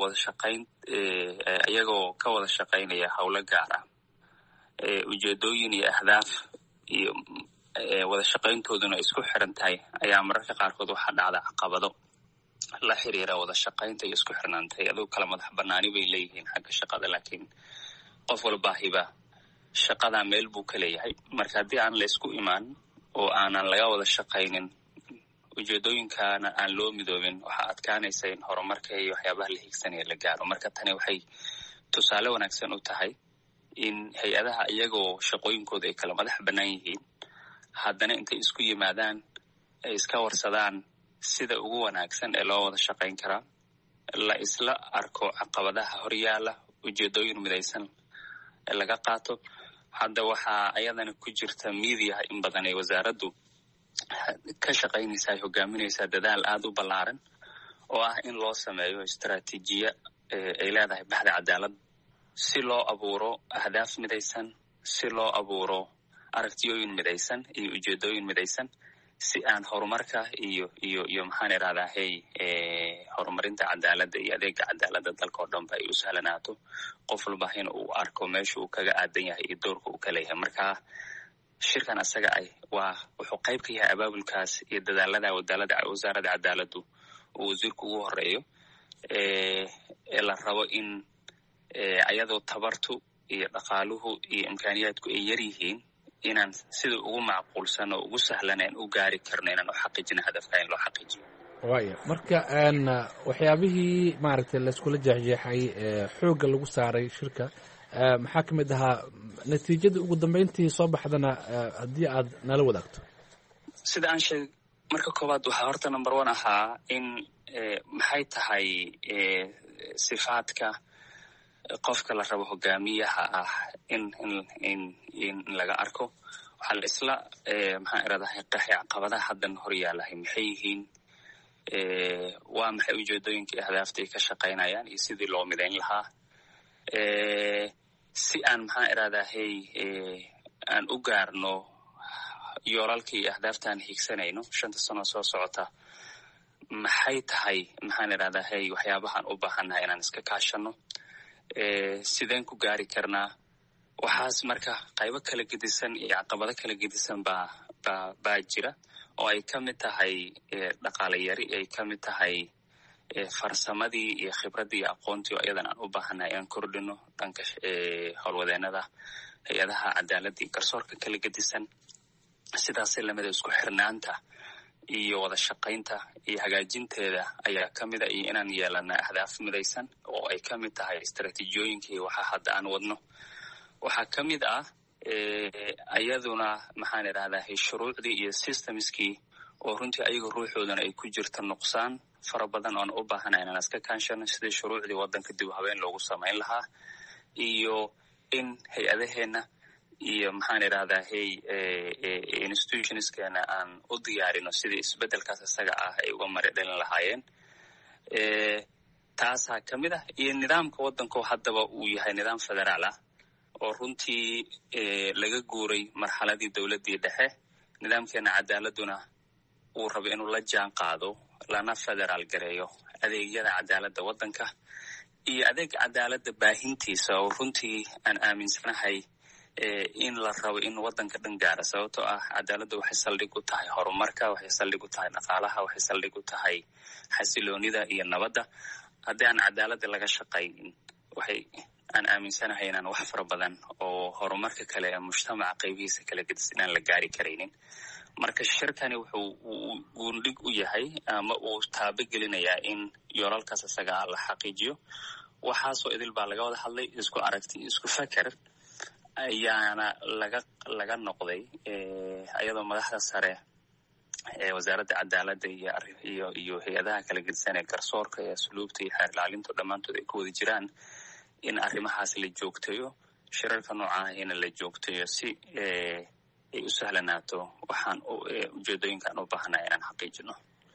ayagoo ka wada shaqaynaya howlo gaar ah, ujeedooyin iyo ahdaaf iyo wada shaqayntooduna isku xiran tahay, ayaa mararka qaarkood waxaa dhacda caqabado la xiriira wada shaqaynta iyo isku xirnaanta. hay-aduhu kala madax banaani bay leeyihiin xagga shaqada, laakiin qof walbaahiba shaqada meel buu ka leeyahay. marka haddii aan la isku imaan oo aanan laga wada shaqaynin, ujeedooyinkaana aan loo midoobin, waxaa adkaanaysa in horumarka iyo waxyaabaha la higsanaya la gaaro. marka tani waxay tusaale wanaagsan u tahay in hay-adaha iyagoo shaqooyinkooda ay kala madax bannaan yihiin, haddana intay isku yimaadaan ay iska warsadaan sida ugu wanaagsan ee loo wada shaqayn karaa, la isla arko caqabadaha horyaala, ujeedooyin midaysan ee laga qaato. hadda waxaa ayadana ku jirta miidiyaha in badan ay wasaaraddu ka shaqaynaysaa ay hogaaminaysaa dadaal aad u ballaaran oo ah in loo sameeyo istaraatiijiya ay leedahay baxda cadaaladda si loo abuuro ahdaaf midaysan, si loo abuuro aragtiyooyin midaysan iyo ujeedooyin midaysan, si aan horumarka iyo maxaan irahdaa horumarinta cadaaladda iyo adeega cadaaladda dalka oo dhanba ay u sahlanaato, qof walba in uu arko meesha uu kaga aadan yahay iyo doorka uu ka leeyahay. marka shirkan asaga wuxuu qayb ka yahay abaabulkaas iyo dadaalada wasaaradda cadaaladdu uu wasiirku ugu horeeyo ee la rabo in ayadoo tabartu iyo dhaqaaluhu iyo imkaaniyaadku ay yar yihiin, inaan sida ugu macquulsan oo ugu sahlaneen u gaari karno inaan u xaqiijino hadafka in loo xaqiijiyo. waaya, marka waxyaabihii maaragtay laiskula jeexjeexay xoogga lagu saaray shirka maxaa ka mid ahaa natiijada ugu dambeyntii soo baxdana haddii aad nala wadaagto? sida aan sheegay, marka koowaad waxaa horta number 1 ahaa in maxay tahay sifaadka qofka la rabo hogaamiyaha ah in laga arko. waxaa la isla maxaan iradahay qaxi caqabadaha haddan horyaalahay maxay yihiin, waa maxay ujeedooyinkii ahdaafta ay ka shaqaynayaan iyo sidii loo midayn lahaa, si aan maxaan iradahay aan u gaarno yoolalka iyo ahdaaftaan higsanayno 5 sano soo socota. maxay tahay maxaan idhahdaa hey waxyaabahaan u baahannahay inaan iska kaashano sideen ku gaari karnaa waxaas marka qaybo kala gedisan iyo caqabado kala gedisan baa jira oo ay ka mid tahay dhaqaale yari ay ka mid tahay farsamadii iyo khibraddii iyo aqoontii oo iyadan aan u baahannahay inaan kordhino dhanka howlwadeenada hay-adaha cadaaladda iyo garsoorka kala gedisan sidaasay lamida isku xirnaanta iyo wada shaqaynta iyo hagaajinteeda ayaa ka mid a iyo inaan yeelana ahdaaf midaysan oo ay ka mid tahay istaraatiijiyooyinkii waxa hadda aan wadno waxaa ka mid ah ayaduna maxaan idhahdaa shuruucdii iyo systemskii oo runtii ayaga ruuxoodana ay ku jirta nuqsaan fara badan oon u baahana inaan iska kaanshano sidii shuruucdii waddanka dib habeen loogu samayn lahaa iyo in hay-adaheenna iyo maxaan idhahdaa institutionskeena aan u diyaarino sidii isbeddelkaas isaga ah ay uga mari dhalin lahaayeen taasaa ka mid ah iyo nidaamka waddanko haddaba uu yahay nidaam federaal ah oo runtii laga guuray marxaladii dowladdii dhexe nidaamkeena cadaaladuna uu rabo inuu la jaan qaado lana federaal gareeyo adeegyada cadaaladda waddanka iyo adeega cadaaladda baahintiisa oo runtii aan aaminsanahay in la rabo in waddanka dhan gaara sababtoo ah cadaaladda waxay saldhig u tahay horumarka waxay saldhig u tahay dhaqaalaha waxay saldhig u tahay xasiloonida iyo nabadda haddii aan cadaaladda laga shaqaynin aan aaminsanahay inaan wax fara badan oo horumarka kale ee mujtamaca qaybihiisa kala gedis inaan la gaari karaynin marka shirkani wuxuu guundhig u yahay ama uu taabogelinayaa in yoolalkaas isaga la xaqiijiyo waxaasoo idil baa laga wada hadlay isku aragti isku feker ayaana laga noqday ayadoo madaxda sare ee wasaaradda cadaaladda iyo hay-adaha kala gedisan ee garsoorka ee asluubta iyo xeer ilaalinta dhammaantood ay ku wada jiraan in arrimahaas la joogteeyo shirarka noocaahina la joogteeyo si ay u sahlanaato waxaan ujeedooyinkaan u baahnaa inaan xaqiijino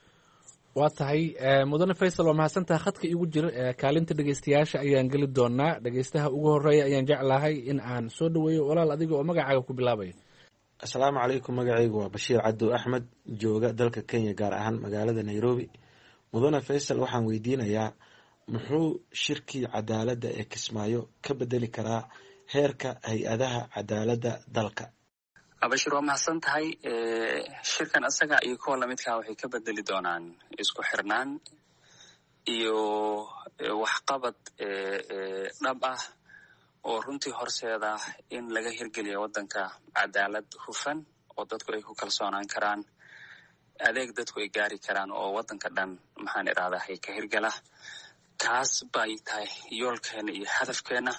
waa tahay mudane faysal waa mahadsantaha khadka igu jira kaalinta dhegeystayaasha ayaan geli doonaa dhegeystaha ugu horeeya ayaan jeclahay in aan soo dhaweeyo walaal adiga oo magacaaga ku bilaabaya assalaamu calaykum magacaygu waa bashiir cabdo axmed jooga dalka kenya gaar ahaan magaalada nairobi mudane faysal waxaan weydiinayaa muxuu shirkii cadaaladda ee kismaayo ka bedeli karaa heerka hay-adaha cadaaladda dalka bashir waa mahadsan tahay shirkan isaga iyo kuwa lamidkaa waxay ka bedeli doonaan isku xirnaan iyo waxqabad dhab ah oo runtii horseeda in laga hirgeliya waddanka cadaalad hufan oo dadku ay ku kalsoonaan karaan adeeg dadku ay gaari karaan oo waddanka dhan maxaan idhahdaa ka hirgala taas bay tahay yoolkeena iyo hadafkeena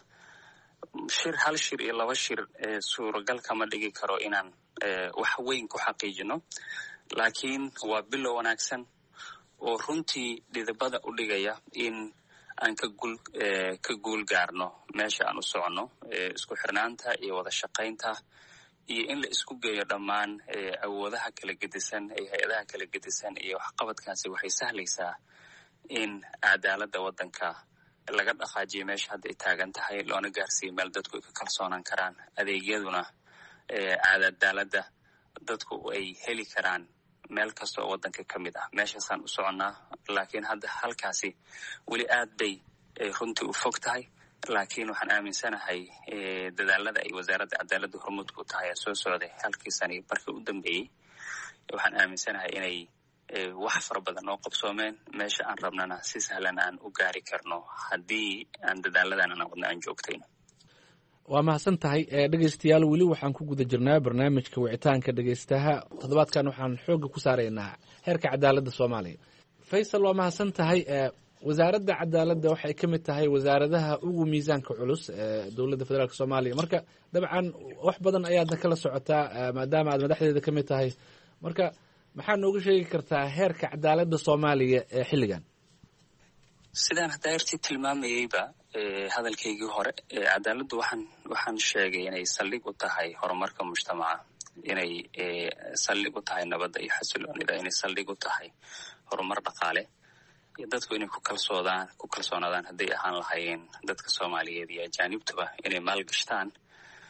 hal shir iyo laba shir suuragal kama dhigi karo inaan wax weyn ku xaqiijino laakiin waa bilow wanaagsan oo runtii dhidibada u dhigaya in aan ka guul gaarno meesha aan u soconno isku xirnaanta iyo wada shaqaynta iyo in la isku geeyo dhammaan awoodaha kala gedisan ee hay-adaha kala gedisan iyo waxqabadkaasi waxay sahlaysaa in cadaaladda waddanka laga dhaqaajiyo meesha hadda ay taagan tahay loona gaarsiiyo meel dadku ay ka kalsoonaan karaan adeegyaduna cadaaladda dadku ay heli karaan meel kasta oo waddanka ka mid ah meeshaasaan u soconnaa laakiin hadda halkaasi weli aad bay runtii u fog tahay laakiin waxaan aaminsanahay dadaalada ay wasaaradda cadaaladda hormuudka u tahay ee soo socday halkii sani barkii u dambeeyey waxaan aaminsanahay inay wax fara badan oo qabsoomeen meesha aan rabnana si sahlan aan u gaari karno haddii aan dadaaladan aan wadna aan joogtayno waa mahadsan tahay dhegeystayaal weli waxaan ku guda jirnaa barnaamijka wicitaanka dhegeystaha toddobaadkan waxaan xoogga ku saaraynaa heerka cadaaladda soomaaliya faysal waa mahadsan tahay wasaaradda cadaaladda waxay ka mid tahay wasaaradaha ugu miisaanka culus ee dowladda federaalk soomaaliya marka dabcan wax badan ayaadna kala socotaa maadaama aad madaxdeeda ka mid tahay marka maxaa nooga sheegi kartaa heerka cadaaladda soomaaliya ee xilligan sidaan hadda ertii tilmaamayeyba hadalkaygii hore cadaaladdu waxaan sheegay inay saldhig u tahay horumarka mujtamaca inay saldhig u tahay nabadda iyo xasiloonida inay saldhig u tahay horumar dhaqaale iyo dadku inay ku kalsoonaadaan hadday ahaan lahaayeen dadka soomaaliyeed iyo ajaanibtuba inay maalgashtaan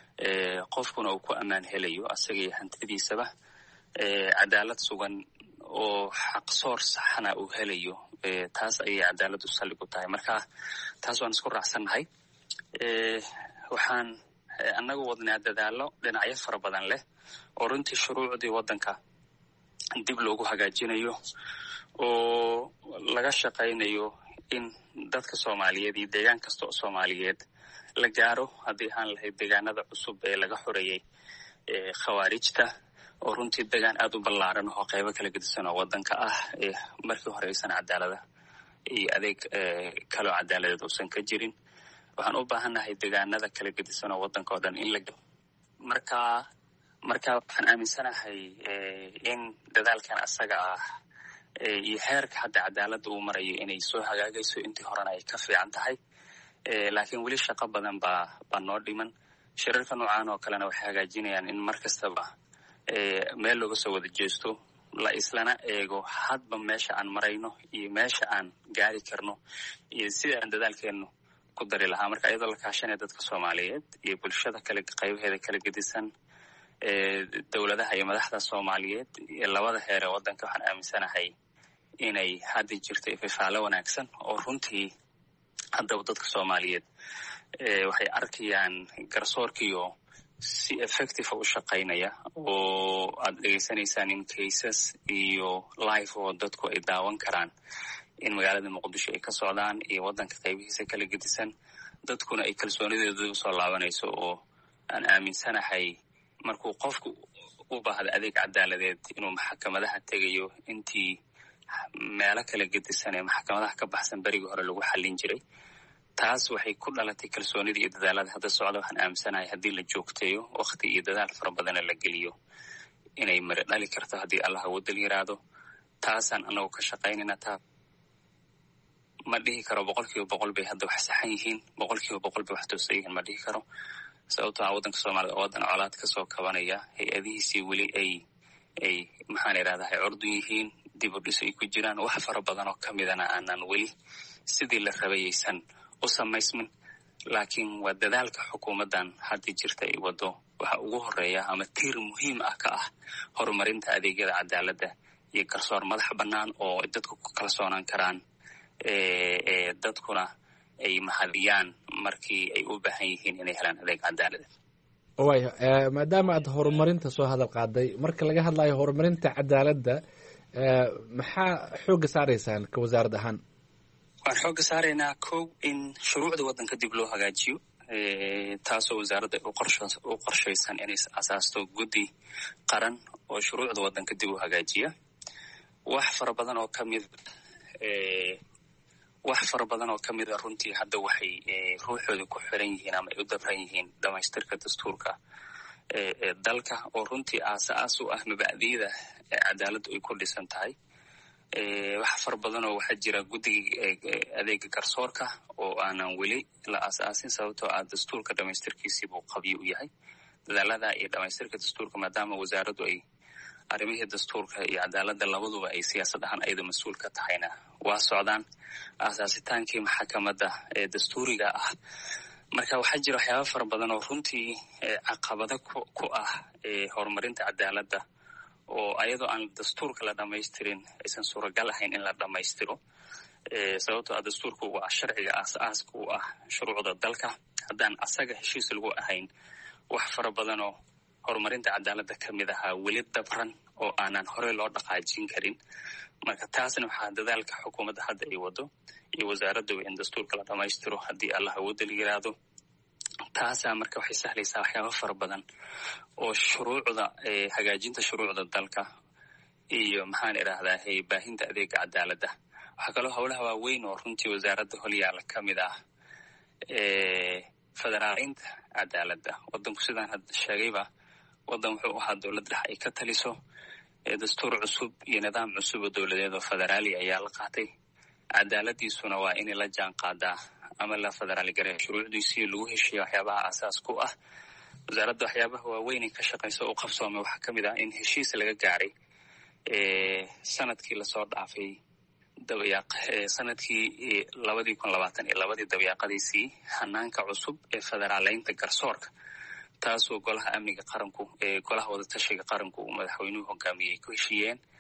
qofkuna uu ku ammaan helayo asaga iyo hantidiisaba cadaalad sugan oo xaqsoor saxna uu helayo taas ayay cadaaladdu sallig u tahay. marka taas waan isku raacsannahay. waxaan annagu wadnaa dadaallo dhinacyo fara badan leh oo runtii shuruucdii waddanka dib loogu hagaajinayo oo laga shaqaynayo in dadka Soomaaliyeed iyo deegaan kasta oo Soomaaliyeed la gaaro haddii aan lahayd deegaanada cusub ee laga xoreeyey khawaarijta oo runtii deegaan aad u ballaaran oo qaybo kala gedisan oo waddanka ah markii hore aysan cadaalada iyo adeeg kaloo cadaaladeed uusan ka jirin. waxaan u baahannahay deegaanada kala gedisan oo waddanka oo dhan in la marka waxaan aaminsanahay in dadaalkan asaga ah iyo heerka hadda cadaaladda uu marayo inay soo hagaagayso intii horena ay ka fiican tahay. laakiin weli shaqo badan baa noo dhiman. shirarka noocaan oo kalena waxay hagaajinayaan in mar kastaba meel looga soo wada jeesto la islana eego hadba meesha aan marayno iyo meesha aan gaari karno iyo sida aan dadaalkeennu ku dari lahaa. marka iyadoo la kaashanaya dadka Soomaaliyeed iyo bulshada kale qaybaheeda kala gedisan dowladaha iyo madaxda Soomaaliyeed iyo labada heer ee waddanka waxaan aaminsanahay inay hadda jirto ifafaalo wanaagsan oo runtii haddaba dadka Soomaaliyeed waxay arkayaan garsoorkiyo si effective u shaqaynaya oo aad dhegaysanaysaan in cases iyo live oo dadku ay daawan karaan in magaalada Muqdisho ay ka socdaan iyo waddanka qaybihiisa kala gedisan dadkuna ay kalsoonidooda u soo laabanayso oo aan aaminsanahay markuu qofku u baahdo adeeg cadaaladeed inuu maxkamadaha tegayo intii meelo kala gedisan ee maxkamadaha ka baxsan berigii hore lagu xallin jiray. taas waxay ku dhalatay kalsoonida iyo dadaalada hadda socda. waxaan aaminsanahay haddii la joogteeyo waqti iyo dadaal fara badana la geliyo inay mari dhali karto haddii allah wadal yiraahdo. taasaan anagu ka shaqaynayna. taa ma dhihi karo 100% bay hadda wax saxan yihiin, 100% bay wax toosan yihiin ma dhihi karo. sababtoo ah waddanka Soomaaliya oo waddan colaad ka soo kabanaya hay-adihiisii weli ay maxaan idhahdaa curdu yihiin, dib u dhis ay ku jiraan. wax fara badan oo ka midana aanan weli sidii la rabayaysan u samaysmin. laakiin waa dadaalka xukuumaddan hadda jirta ay wado waxa ugu horeeya ama tiir muhiim ah ka ah horumarinta adeegyada cadaaladda iyo garsoor madax bannaan oo dadku ku kalsoonaan karaan dadkuna ay mahadiyaan markii ay u baahan yihiin inay helaan adeeg cadaaladeed. waayo maadaama aad horumarinta soo hadal qaaday, marka laga hadlayo horumarinta cadaaladda maxaa xoogga saaraysaan ka wasaarad ahaan? waxaan xoogga saaraynaa kow in shuruucda waddanka dib loo hagaajiyo taasoo wasaaradda u qorshaysan inay asaasto guddi qaran oo shuruucda waddanka dib u hagaajiya. wax fara badan oo ka mida runtii hadda waxay ruuxooda ku xiran yihiin ama ay u dabran yihiin dhamaystirka dastuurka dalka oo runtii aasaas u ah mabacdiyada cadaaladdu ay ku dhisan tahay. wax fara badan oo waxaa jira guddiga adeega garsoorka oo aanan weli la aasaasin sababtoo ah dastuurka dhamaystirkiisii buu qabyo u yahay. dadaalada iyo dhamaystirka dastuurka maadaama wasaaraddu ay arrimihii dastuurka iyo cadaaladda labaduba ay siyaasad ahaan ayada mas-uul ka tahayna waa socdaan. aasaasitaankii maxkamadda ee dastuuriga ah marka waxaa jira waxyaaba fara badan oo runtii caqabado ku ah horumarinta cadaaladda oo ayadoo aan dastuurka la dhamaystirin aysan suuragal ahayn in la dhammaystiro. sababtoo ah dastuurku waa sharciga aasaaska u ah shuruucda dalka. haddaan asaga heshiis lagu ahayn wax fara badan oo horumarinta cadaaladda ka mid ahaa weli dabran oo aanan horey loo dhaqaajin karin. marka taasna waxaa dadaalka xukuumadda hadda ay wado iyo wasaaradda in dastuurka la dhammaystiro haddii allah wadal yiraahdo. taasaa marka waxay sahlaysaa waxyaaba fara badan oo shuruucda hagaajinta shuruucda dalka iyo maxaan idhaahdaa baahinta adeega cadaaladda. waxaa kaloo howlaha waaweyn oo runtii wasaaradda holyaala ka mid ah federaaleynta cadaaladda. waddanku sidaan hadda sheegayba waddan wuxuu ahaa dowlad dhex ay ka taliso dastuur cusub iyo nidaam cusub oo dowladeed oo federaali ayaa la qaatay. cadaaladiisuna waa inay la jaan qaadaa ama la federaali gareeyo shuruucdiisii lagu heshiiya waxyaabaha aasaas ku ah. wasaaradda waxyaabaha waaweyn ay ka shaqayso u qabsoomay waxaa ka mid ah in heshiis laga gaaray sanadkii lasoo dhaafay sanadkii 2022 dabayaaqadiisii hanaanka cusub ee federaaleynta garsoorka taasoo golaha amniga qaranku golaha wadatashiga qaranku uu madaxweynuhu hogaamiyey ku heshiiyeen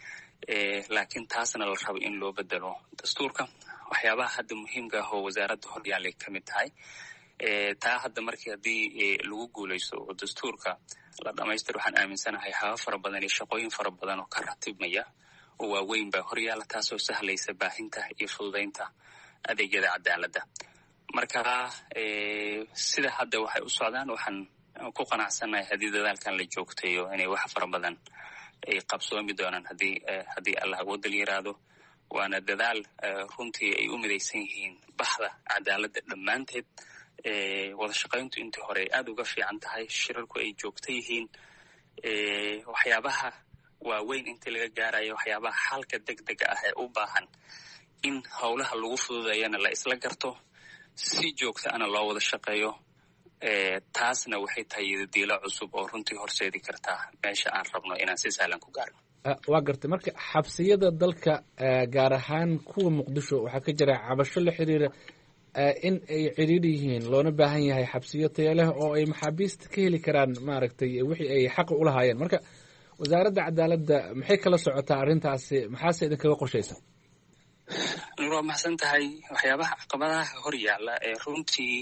laakiin taasna la rabo in loo bedelo dastuurka. waxyaabaha hadda muhiimka ah oo wasaaradda horyaalay ka mid tahay taa hadda markii haddii lagu guulaysto oo dastuurka la dhamaystiro waxaan aaminsanahay habab fara badan iyo shaqooyin fara badan oo ka ratibmaya oo waaweyn baa horyaala, taasoo sahlaysa baahinta iyo fududaynta adeegyada cadaaladda. marka sida hadda waxay u socdaan waxaan ku qanacsannahay haddii dadaalkan la joogtayo inay wax fara badan ay qabsoomi doonaan haddii allah awoodal yiraahdo. waana dadaal runtii ay u midaysan yihiin baxda cadaaladda dhammaanteed. wada shaqayntu intii hore aad uga fiican tahay, shirarku ay joogta yihiin. waxyaabaha waaweyn intii laga gaarayo waxyaabaha xalka degdega ah ee u baahan in howlaha lagu fududayana la isla garto, si joogta ana loo wada shaqeeyo. taasna waxay tahay diilo cusub oo runtii horseedi kartaa meesha aan rabno inaan si sahlan ku gaarno. waa gartay. marka xabsiyada dalka gaar ahaan kuwa muqdisho waxaa ka jira cabasho la xiriira in ay cidhiidhi yihiin, loona baahan yahay xabsiyo tayo leh oo ay maxaabiista ka heli karaan maaragtay wixii ay xaqa u lahaayeen. marka wasaaradda cadaaladda maxay kala socotaa arrintaasi, maxaase idinkaga qorshaysan? waa mahadsan tahay. waxyaabaha caqabadaha hor yaalla ee runtii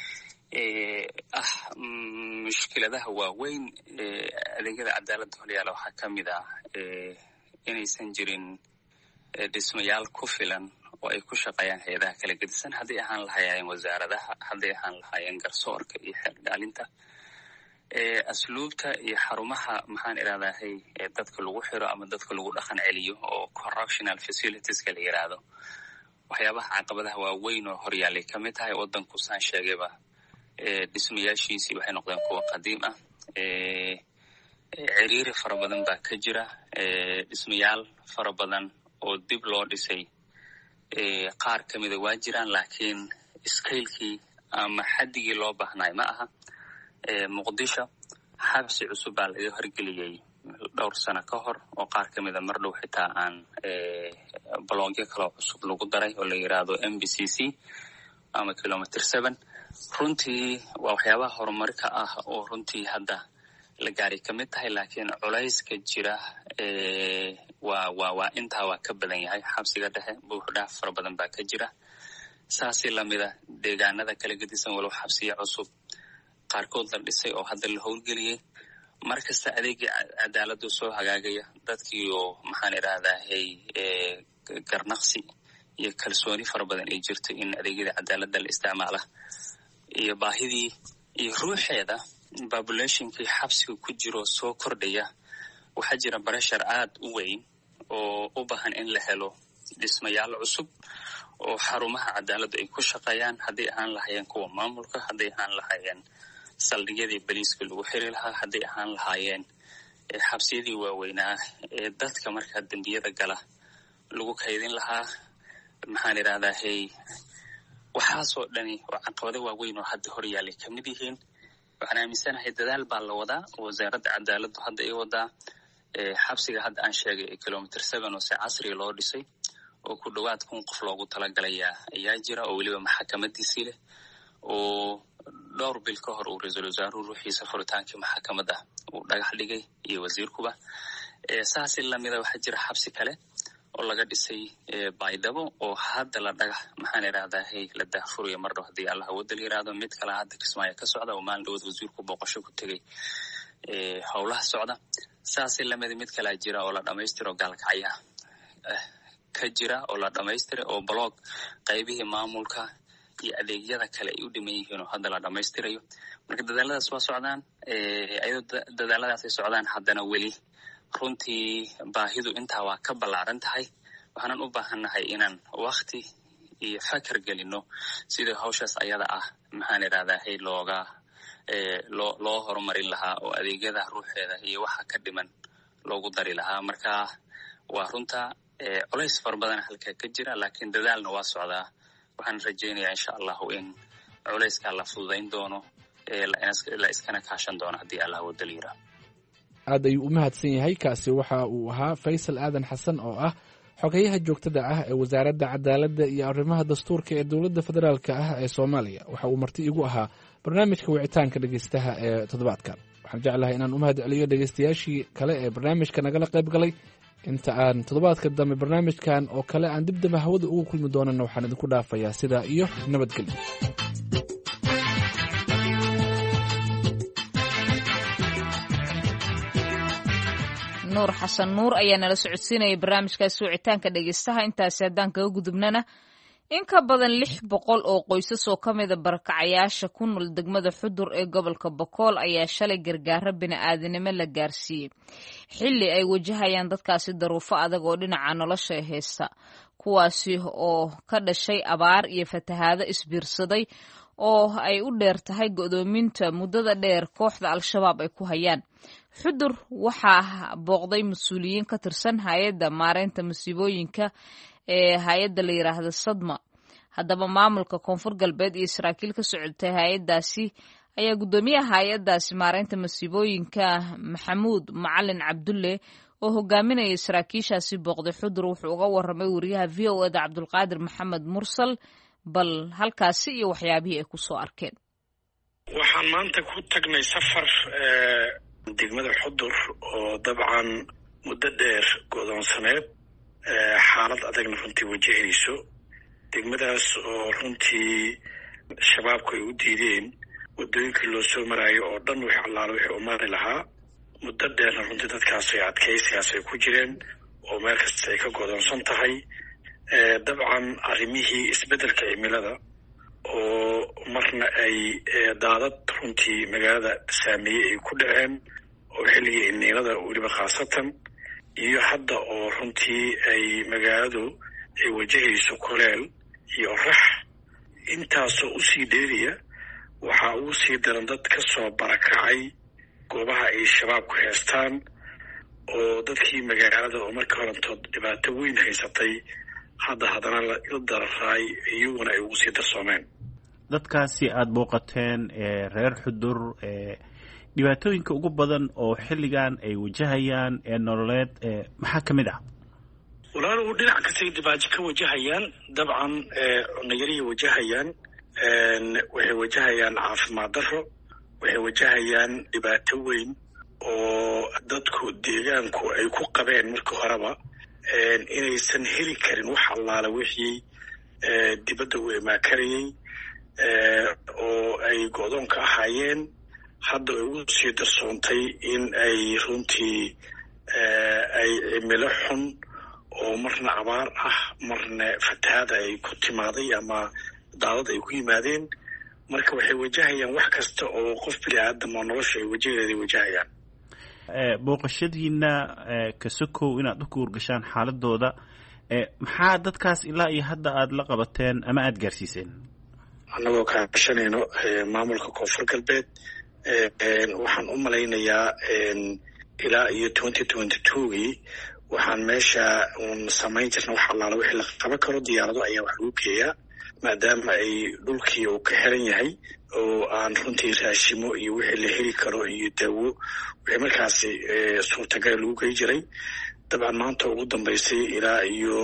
mushkiladaha waaweyn adeegyada cadaaladda horyaala waxaa ka mid ah inaysan jirin dhismayaal ku filan oo ay ku shaqeeyaan hay-adaha kala gedisan, hadday ahaan lahaayeen wasaaradaha, hadday ahaan lahaayeen garsoorka iyo xeerdhaalinta, asluubta iyo xarumaha maxaan irahdahay dadka lagu xiro ama dadka lagu dhaqan celiyo oo correctional facilitieska la yiraahdo. waxyaabaha caqabadaha waaweyn oo horyaalay ka mid tahay. wadanku saan sheegayba dhismayaashiisii waxay noqdeen kuwo qadiim ah. ciriiri fara badan baa ka jira. dhismayaal fara badan oo dib loo dhisay qaar ka mida waa jiraan, laakiin scalekii ama xaddigii loo baahnay ma aha. muqdisho xabsi cusub baa laga horgeliyey dhowr sano ka hor oo qaar ka mida mar dhow xitaa aan blogyo kaloo cusub lagu daray oo la yiraahdo MBCC ama kilometer 7. runtii waa waxyaabaha horumarka ah oo runtii hadda la gaari ka mid tahay, laakiin culayska jira waa intaa waa ka badan yahay. xabsiga dhexe buuxdhaaf fara badan baa ka jira. saasi lamida deegaanada kala gedisan walow xabsiya cusub qaarkood la dhisay oo hadda la howlgeliyey. markasta adeegii cadaaladdu soo hagaagaya, dadkii oo maxaan idhaahdahay garnaqsi iyo kalsooni fara badan ay jirto in adeegyada cadaaladda la isticmaala, iyo baahidii iyo ruuxeeda populationkii xabsiga ku jiro soo kordhaya. waxaa jira barashar aad u weyn oo u baahan in la helo dhismayaal cusub oo xarumaha cadaaladdu ay ku shaqeeyaan, hadday ahaan lahaayeen kuwa maamulka, hadday ahaan lahaayeen saldhigyadii baliiska lagu xiri lahaa, hadday ahaan lahaayeen xabsiyadii waaweynaa ee dadka markaa dembiyada gala lagu kaydin lahaa. maxaan idhahdahay waxaasoo dhani oo caqabado waaweyn oo hadda horyaalay ka mid yihiin. waxaan aaminsanahay dadaal baa la wadaa oo wasaaradda cadaaladdu hadda ay wadaa. xabsiga hadda aan sheegay ee kilometer 7 oo si casriga loo dhisay oo ku dhowaad 1,000 qof loogu talagalayaa ayaa jira, oo weliba maxkamadiisii leh, oo dhowr bil ka hor uu ra-iisul wasaaruhu ruuxiisa furitaankii maxkamadda uu dhagax dhigay iyo wasiirkuba. saasi lamida waxaa jira xabsi kale oo laga dhisay baydhabo oo hadda la dhagax maxaan idhahdahay la daahfurayo mar dhow haddii allah awoodal yiraahdo. mid kale hadda Kismaayo ka socda oo maalin dhawood wasiirku booqasho ku tegey howlaha socda. saasi lamida mid kalea jira oo la dhamaystiro gaalkacya ka jira oo la dhamaystira oo blog qaybihii maamulka iyo adeegyada kale ay u dhiman yihiin oo hadda la dhamaystirayo. marka dadaaladaas waa socdaan. ayadoo dadaaladaasay socdaan haddana weli runtii baahidu intaa waa ka ballaaran tahay. waxaanan u baahannahay inaan wakti iyo fakar gelino sidii hawshaas ayada ah maxaan idhahdahay loo horumarin lahaa oo adeegyada ruuxeeda iyo waxa ka dhiman loogu dari lahaa. marka waa runta culays fara badan halkaa ka jira, laakiin dadaalna waa socdaa. waxaan rajaynayaa insha allahu in culayskaa la fududayn doono, la iskana kaashan doono haddii allah wadal yira. aad ayuu u mahadsan yahay. kaasi waxa uu ahaa Faysal Aadan Xasan oo ah xogeyaha joogtada ah ee wasaaradda cadaaladda iyo arrimaha dastuurka ee dowladda federaalka ah ee Soomaaliya. waxa uu marti igu ahaa barnaamijka wicitaanka dhegeystaha ee toddobaadkan. waxaan jeclahay inaan u mahad celiyo dhegeystayaashii kale ee barnaamijka nagala qayb galay inta aan toddobaadka dambe barnaamijkan oo kale aan dib dambe hawada ugu kulmi doonana waxaan idinku dhaafayaa sidaa iyo nabadgelyo. nuur xasan nuur ayaa nala socodsiinaya barnaamijkaasi wicitaanka dhegeystaha. intaasi haddaan kaga gudubnana in ka badan 600 oo qoysas oo ka mida barakacayaasha ku nool degmada Xudur ee gobolka Bokool ayaa shalay gargaaro bini'aadanimo la gaarsiiyey xilli ay wajahayaan dadkaasi daruufo adag oo dhinaca nolosha haysta, kuwaasi oo ka dhashay abaar iyo fatahaado isbiirsaday oo ay u dheer tahay go'doominta muddada dheer kooxda Al-Shabaab ay ku hayaan. Xudur waxaa booqday mas-uuliyiin ka tirsan hay'adda maareynta masiibooyinka ee hay'adda la yiraahdo Sadma. Haddaba maamulka Koonfur Galbeed iyo saraakiil ka socotay hay'addaasi ayaa guddoomiyaha hay'addaasi maareynta masiibooyinka Maxamuud Macalin Cabdulle oo hogaaminaya saraakiishaasi booqday Xudur wuxuu uga warramay wariyaha VOA-da Cabdulqaadir Maxamed Mursal bal halkaasi iyo waxyaabihii ay ku soo arkeen. waxaan maanta ku tagnay safar degmada Xudur oo dabcan muddo dheer go'doonsaneed xaalad adagna runtii wajahayso. degmadaas oo runtii shabaabku ay u diideen wadooyinkii loo soo maraayo oo dhan wixii allaale wixii u mari lahaa. muddo dheerna runtii dadkaas ay adkaysigaas ay ku jireen oo meel kasta ay ka go'doonsan tahay. dabcan arrimihii isbeddelka cimilada oo marna ay daadad runtii magaalada saameeyey ay ku dhaceen oo xilligii ilniinada weliba khaasatan, iyo hadda oo runtii ay magaaladu ay wajahayso kuleel iyo orax. intaasoo usii dheeriya waxaa ugu sii daran dad ka soo barakacay goobaha ay shabaabku haystaan oo dadkii magaalada oo markii horantood dhibaato weyn haysatay haddana la dararaay iyaguna ay ugu sii darsoomeen. dadkaasi aada booqateen reer Xudur dhibaatooyinka ugu badan oo xilligan ay wajahayaan nololeed maxaa ka mid ah? walaalow dhinac kastay dhibaato ka wajahayaan. dabcan cunayarihii wajahayaan, waxay wajahayaan caafimaad darro, waxay wajahayaan dhibaato weyn oo dadku deegaanku ay ku qabeen markii horeba inaysan heli karin wax allaala wixii dibadda u imaakarayay oo ay go'doonka ahaayeen. hadda ay ugu sii darsoontay in ay runtii ay cimilo xun oo marna abaar ah marna fatahaada ay ku timaaday ama daadad ay ku yimaadeen. marka waxay wajahayaan wax kasta oo qof bini aadam oo nolosha ay wajaheeda wajahayaan. booqashadiina ka sokow inaad u kuurgashaan xaaladooda, maxaa dadkaas ilaa iyo hadda aada la qabateen ama aada gaarsiiseen? annagoo kaashanayno maamulka Koonfur Galbeed waxaan u malaynayaa ilaa iyo 2022gii waxaan meesha samayn jirna wax allaala wixii la qaban karo. diyaarado ayaa wax lagu geeyaa maadaama ay dhulkii uu ka xiran yahay oo aan runtii raashimo iyo wixii la heli karo iyo daawo wixii markaasi suurtagal lagu gey jiray. dabcan maanta ugu dambaysay ilaa iyo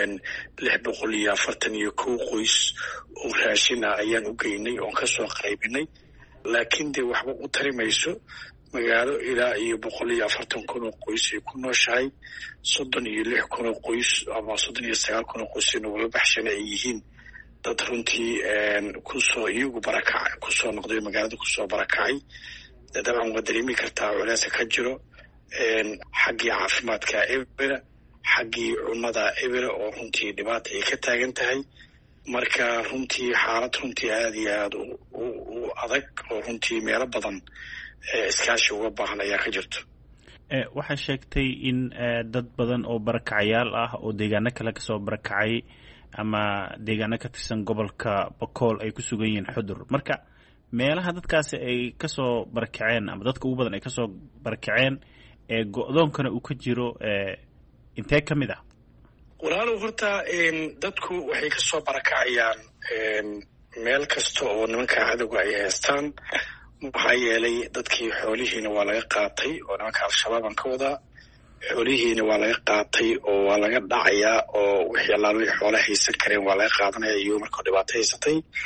641 qoys oo raashin ah ayaan u geynay oon ka soo qaybinay. laakiin dee waxba u tari mayso magaalo ilaa iyo 140,000 oo qoys ay ku nooshahay, 36,000 oo qoys ama 39,000 oo qoys inuu baxshan ay yihiin dad runtii kusoo iyagu barakacay kusoo noqday magaalada kusoo barakacay. dabcan waa dareemi kartaa culeys ka jiro xaggii caafimaadka ebera, xaggii cunnada ebera oo runtii dhibaata ay ka taagan tahay. marka runtii xaalad runtii aada iyo aada u adag oo runtii meelo badan iskaashi uga baahan ayaa ka jirto. waxaa sheegtay in dad badan oo barakacayaal ah oo deegaano kale kasoo barakacay ama deegaano ka tirsan gobolka Bokool ay ku sugan yihiin Xudur. marka meelaha dadkaasi ay kasoo barakaceen ama dadka ugu badan ay kasoo barakaceen go'doonkana uu ka jiro intee ka mid ah? walaalow horta dadku waxay ka soo barakacayaan meel kasta oo nimanka cadowga ay haystaan. maxaa yeelay dadkii xoolihiina waa laga qaatay oo nimanka Al-Shabaab aan ka wadaa. xoolihiina waa laga qaatay oo waa laga dhacayaa oo wixii allaale wixii xoolaha haysan kareen waa laga qaadanaya iyo markuu dhibaato haysatay.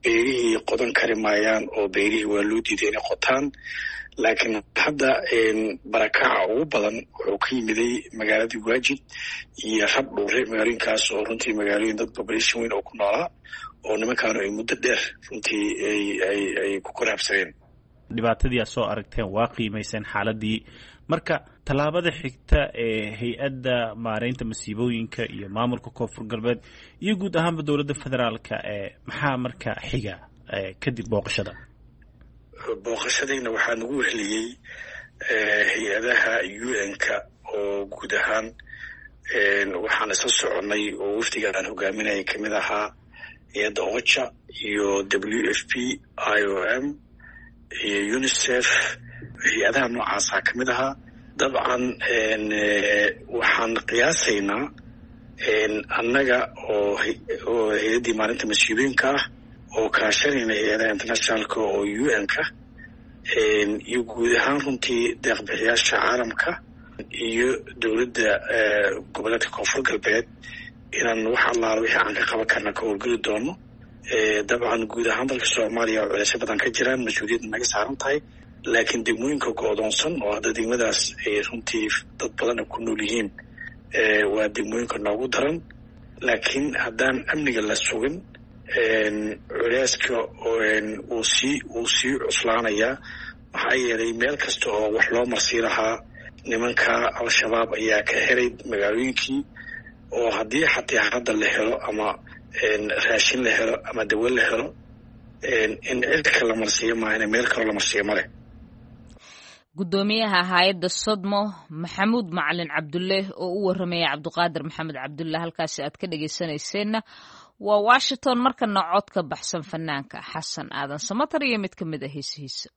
beerihii qodan kari maayaan oo beerihii waa loo diiday inay qotaan. laakiin hadda barakaca ugu badan wuxuu ka yimiday magaaladii waajid iyo rabdhuure, magaalooyinkaas oo runtii magaalooyin dad population weyn oo ku noolaa oo nimankaanu ay muddo dheer runtii ay ku koraabsadeen. dhibaatadii aad soo aragteen waa qiimayseen xaaladii. marka tallaabada xigta ee hay-adda maareynta masiibooyinka iyo maamulka koonfur galbeed iyo guud ahaanba dowladda federaalka maxaa marka xiga kadib booqashada? booqashadayna waxaa nagu weheliyey hay-adaha UN-ka oo guud ahaan waxaan isla soconay oo wafdiga aan hogaaminayay kamid ahaa hay-adda OCHA iyo WFP, IOM iyo UNICEF. hay-adaha noocaasa kamid ahaa. dabcan waxaan qiyaasaynaa annaga oo hay-addii maalinta masiibooyinka ah oo kaashanayna hay-adaha internationalka oo UN-ka iyo guud ahaan runtii deeqbixiyaasha caalamka iyo dowladda goboleedka koonfur galbeed inaan wax allaala wixii aan ka qaban karna ka howlgeli doono. dabcan guud ahaan dalka soomaaliya oo culeysyo badan ka jiraan, mas-uuliyadda naga saaran tahay. laakiin degmooyinka go-doonsan oo hadda degmadaas ay runtii dad badan ay ku nool yihiin waa degmooyinka noogu daran. laakiin haddaan amniga la sugin culeyska uu sii cuslaanayaa. maxaa yeelay meel kasta oo wax loo marsii lahaa nimanka al-shabaab ayaa ka helay magaalooyinkii, oo haddii xataa hadda la helo ama raashin la helo ama dawo la helo in cirka la marsiiyo maahane meel kaloo la marsiiyo ma leh. gudoomiyaha hay-adda sodmo maxamuud macalin cabdulle oo u waramaya cabdiqaadir maxamed cabdulle. halkaasi aad ka dhegaysanayseena waa Washington. markana cod ka baxsan fanaanka xasan aadan samatar iyo mid ka mid ah heesihiisa.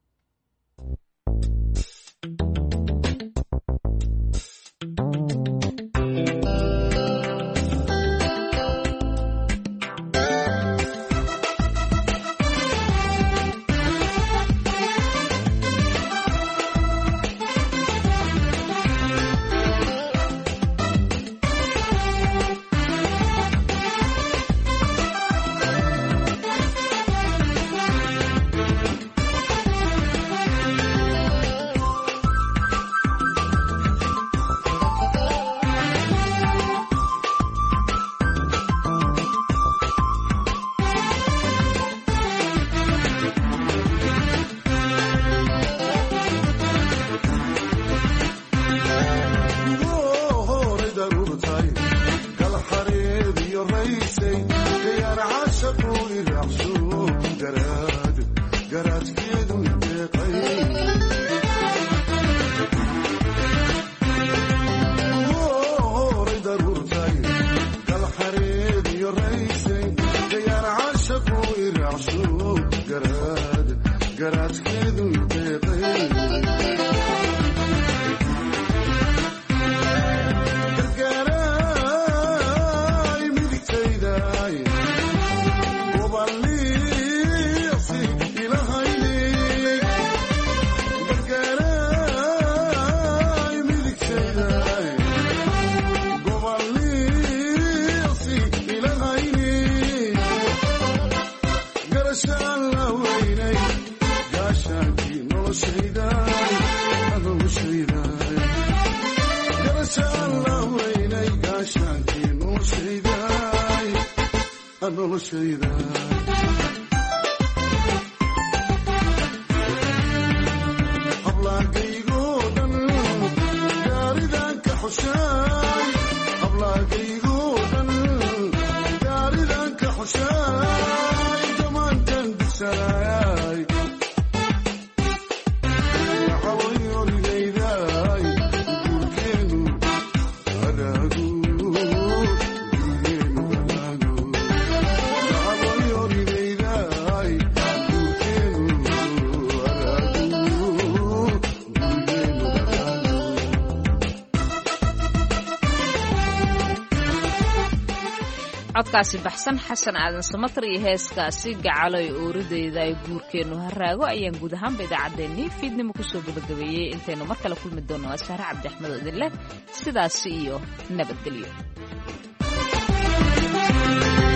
codkaasi baxsan xasan aadan samatar iyo heeskaasi gacaloy ooridayda ay guurkeennu haraago ayaan guud ahaanba idaacaddeenii fiidnimo kusoo gabagabeeyey. intaynu mar kale kulmi doonno waa sahre cabdi axmed oo idin leh sidaasi iyo nabadgelyo.